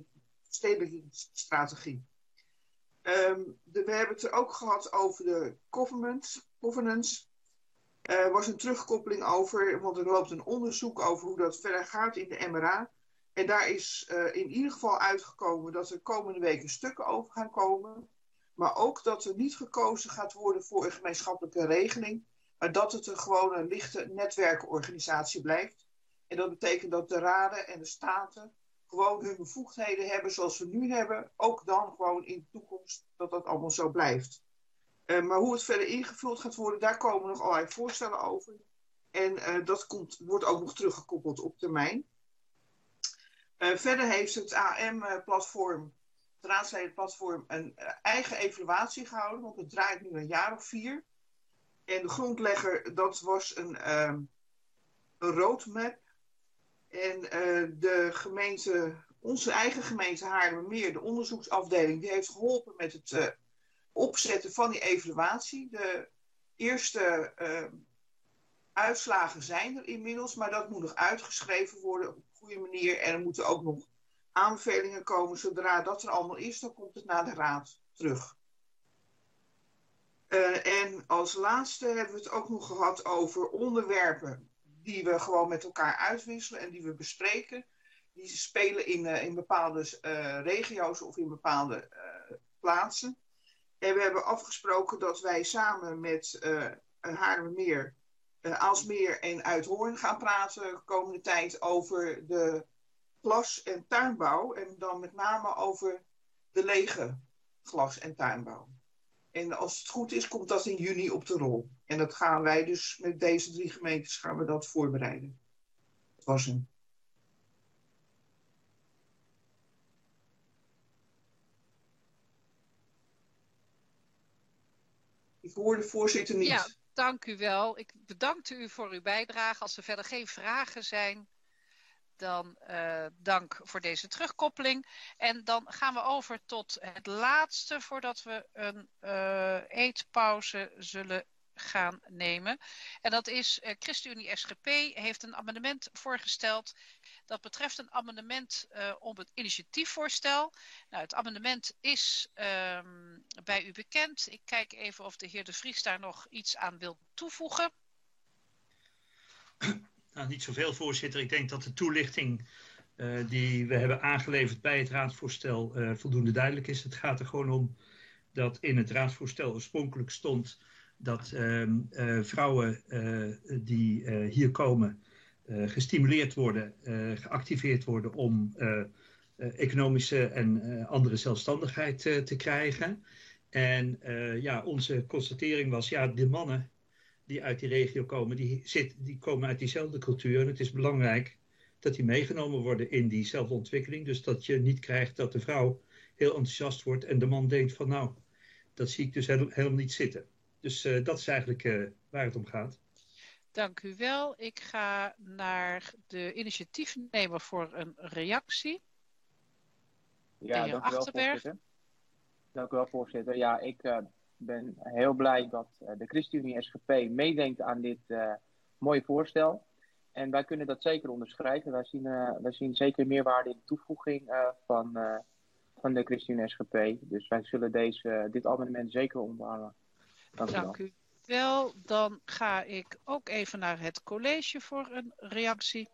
verstedelijkingsstrategie. Um, de, we hebben het er ook gehad over de governance. Er uh, was een terugkoppeling over, want er loopt een onderzoek over hoe dat verder gaat in de M R A. En daar is uh, in ieder geval uitgekomen dat er komende weken stukken over gaan komen. Maar ook dat er niet gekozen gaat worden voor een gemeenschappelijke regeling. Maar dat het een gewone lichte netwerkorganisatie blijft. En dat betekent dat de raden en de staten gewoon hun bevoegdheden hebben zoals we nu hebben. Ook dan gewoon in de toekomst dat dat allemaal zo blijft. Uh, maar hoe het verder ingevuld gaat worden, daar komen nog allerlei voorstellen over. En uh, dat komt, wordt ook nog teruggekoppeld op termijn. Uh, verder heeft het A M-platform, het raadsledenplatform, een uh, eigen evaluatie gehouden. Want het draait nu een jaar of vier. En de grondlegger, dat was een, uh, een roadmap. En uh, de gemeente, onze eigen gemeente Haarlemmermeer, de onderzoeksafdeling, die heeft geholpen met het uh, opzetten van die evaluatie. De eerste uh, uitslagen zijn er inmiddels, maar dat moet nog uitgeschreven worden op een goede manier. En er moeten ook nog aanbevelingen komen. Zodra dat er allemaal is, dan komt het naar de raad terug. Uh, en als laatste hebben we het ook nog gehad over onderwerpen die we gewoon met elkaar uitwisselen en die we bespreken. Die spelen in, uh, in bepaalde uh, regio's of in bepaalde uh, plaatsen. En we hebben afgesproken dat wij samen met uh, Haarlemmermeer, uh, Aalsmeer en Uithoorn gaan praten de komende tijd over de glas- en tuinbouw. En dan met name over de lege glas- en tuinbouw. En als het goed is, komt dat in juni op de rol. En dat gaan wij dus met deze drie gemeentes gaan we dat voorbereiden. Dat was hem. Ik hoor de voorzitter niet. Ja, dank u wel. Ik bedank u voor uw bijdrage. Als er verder geen vragen zijn, dan uh, dank voor deze terugkoppeling. En dan gaan we over tot het laatste voordat we een uh, eetpauze zullen gaan nemen. En dat is uh, ChristenUnie S G P heeft een amendement voorgesteld. Dat betreft een amendement uh, op het initiatiefvoorstel. Nou, het amendement is um, bij u bekend. Ik kijk even of de heer De Vries daar nog iets aan wil toevoegen. Nou, niet zoveel, voorzitter. Ik denk dat de toelichting uh, die we hebben aangeleverd bij het raadsvoorstel uh, voldoende duidelijk is. Het gaat er gewoon om dat in het raadsvoorstel oorspronkelijk stond dat uh, uh, vrouwen uh, die uh, hier komen uh, gestimuleerd worden, uh, geactiveerd worden om uh, uh, economische en uh, andere zelfstandigheid uh, te krijgen. En uh, ja, onze constatering was, ja, de mannen die uit die regio komen, die, zit, die komen uit diezelfde cultuur. En het is belangrijk dat die meegenomen worden in die zelfontwikkeling. Dus dat je niet krijgt dat de vrouw heel enthousiast wordt en de man denkt van nou, dat zie ik dus heel, helemaal niet zitten. Dus uh, dat is eigenlijk uh, waar het om gaat. Dank u wel. Ik ga naar de initiatiefnemer voor een reactie. Ja, de heer dank u wel, Achterberg. voorzitter. Dank u wel, voorzitter. Ja, ik uh, ben heel blij dat uh, de ChristenUnie S G P meedenkt aan dit uh, mooie voorstel. En wij kunnen dat zeker onderschrijven. Wij zien, uh, wij zien zeker meerwaarde in de toevoeging uh, van, uh, van de ChristenUnie S G P. Dus wij zullen deze, uh, dit amendement zeker omarmen. Dank, Dank u u wel. Dan ga ik ook even naar het college voor een reactie.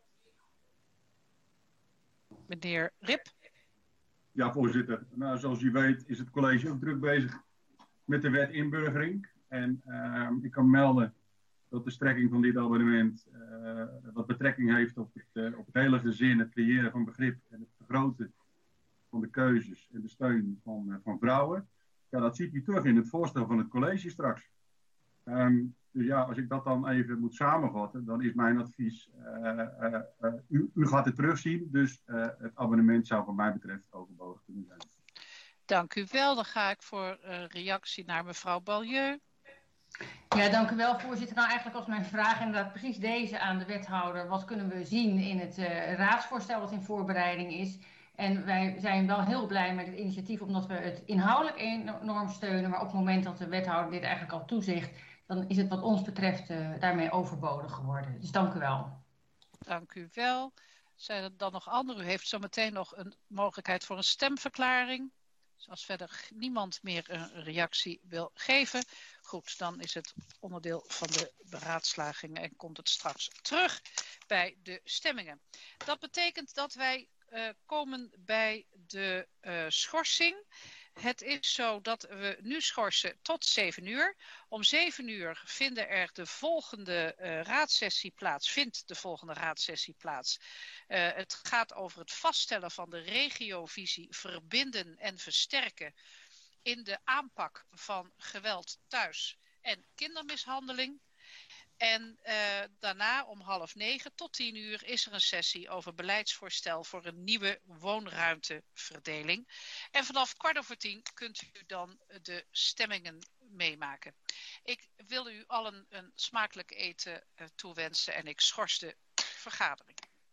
Meneer Rip. Ja, voorzitter. Nou, zoals u weet is het college ook druk bezig met de wet inburgering. En uh, ik kan melden dat de strekking van dit abonnement uh, wat betrekking heeft op het, uh, op het hele gezin, het creëren van begrip en het vergroten van de keuzes en de steun van, uh, van vrouwen. Ja, dat ziet u terug in het voorstel van het college straks. Um, dus ja, als ik dat dan even moet samenvatten, dan is mijn advies, uh, uh, uh, u, u gaat het terugzien, dus uh, het abonnement zou wat mij betreft overbodig kunnen zijn. Dank u wel. Dan ga ik voor een reactie naar mevrouw Balieu. Ja, dank u wel, voorzitter. Nou, eigenlijk was mijn vraag inderdaad precies deze aan de wethouder. Wat kunnen we zien in het uh, raadsvoorstel wat in voorbereiding is? En wij zijn wel heel blij met het initiatief, omdat we het inhoudelijk enorm steunen. Maar op het moment dat de wethouder dit eigenlijk al toezegt, dan is het wat ons betreft uh, daarmee overbodig geworden. Dus dank u wel. Dank u wel. Zijn er dan nog anderen? U heeft zo meteen nog een mogelijkheid voor een stemverklaring. Dus als verder niemand meer een reactie wil geven, goed, dan is het onderdeel van de beraadslaging en komt het straks terug bij de stemmingen. Dat betekent dat wij uh, komen bij de uh, schorsing. Het is zo dat we nu schorsen tot zeven uur. Om zeven uur vinden er de volgende uh, raadsessie plaats, vindt de volgende raadsessie plaats. Uh, het gaat over het vaststellen van de regiovisie verbinden en versterken in de aanpak van geweld thuis en kindermishandeling. En uh, daarna om half negen tot tien uur is er een sessie over beleidsvoorstel voor een nieuwe woonruimteverdeling. En vanaf kwart over tien kunt u dan de stemmingen meemaken. Ik wil u allen een smakelijk eten uh, toewensen en ik schors de vergadering.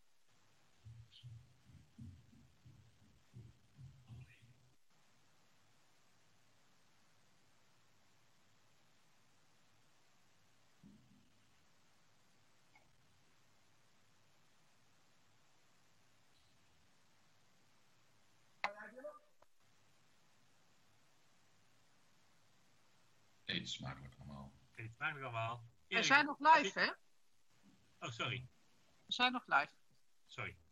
Eet smakelijk allemaal. Eet smakelijk allemaal. We zijn nog live, hè? Oh, sorry. We zijn nog live. Sorry.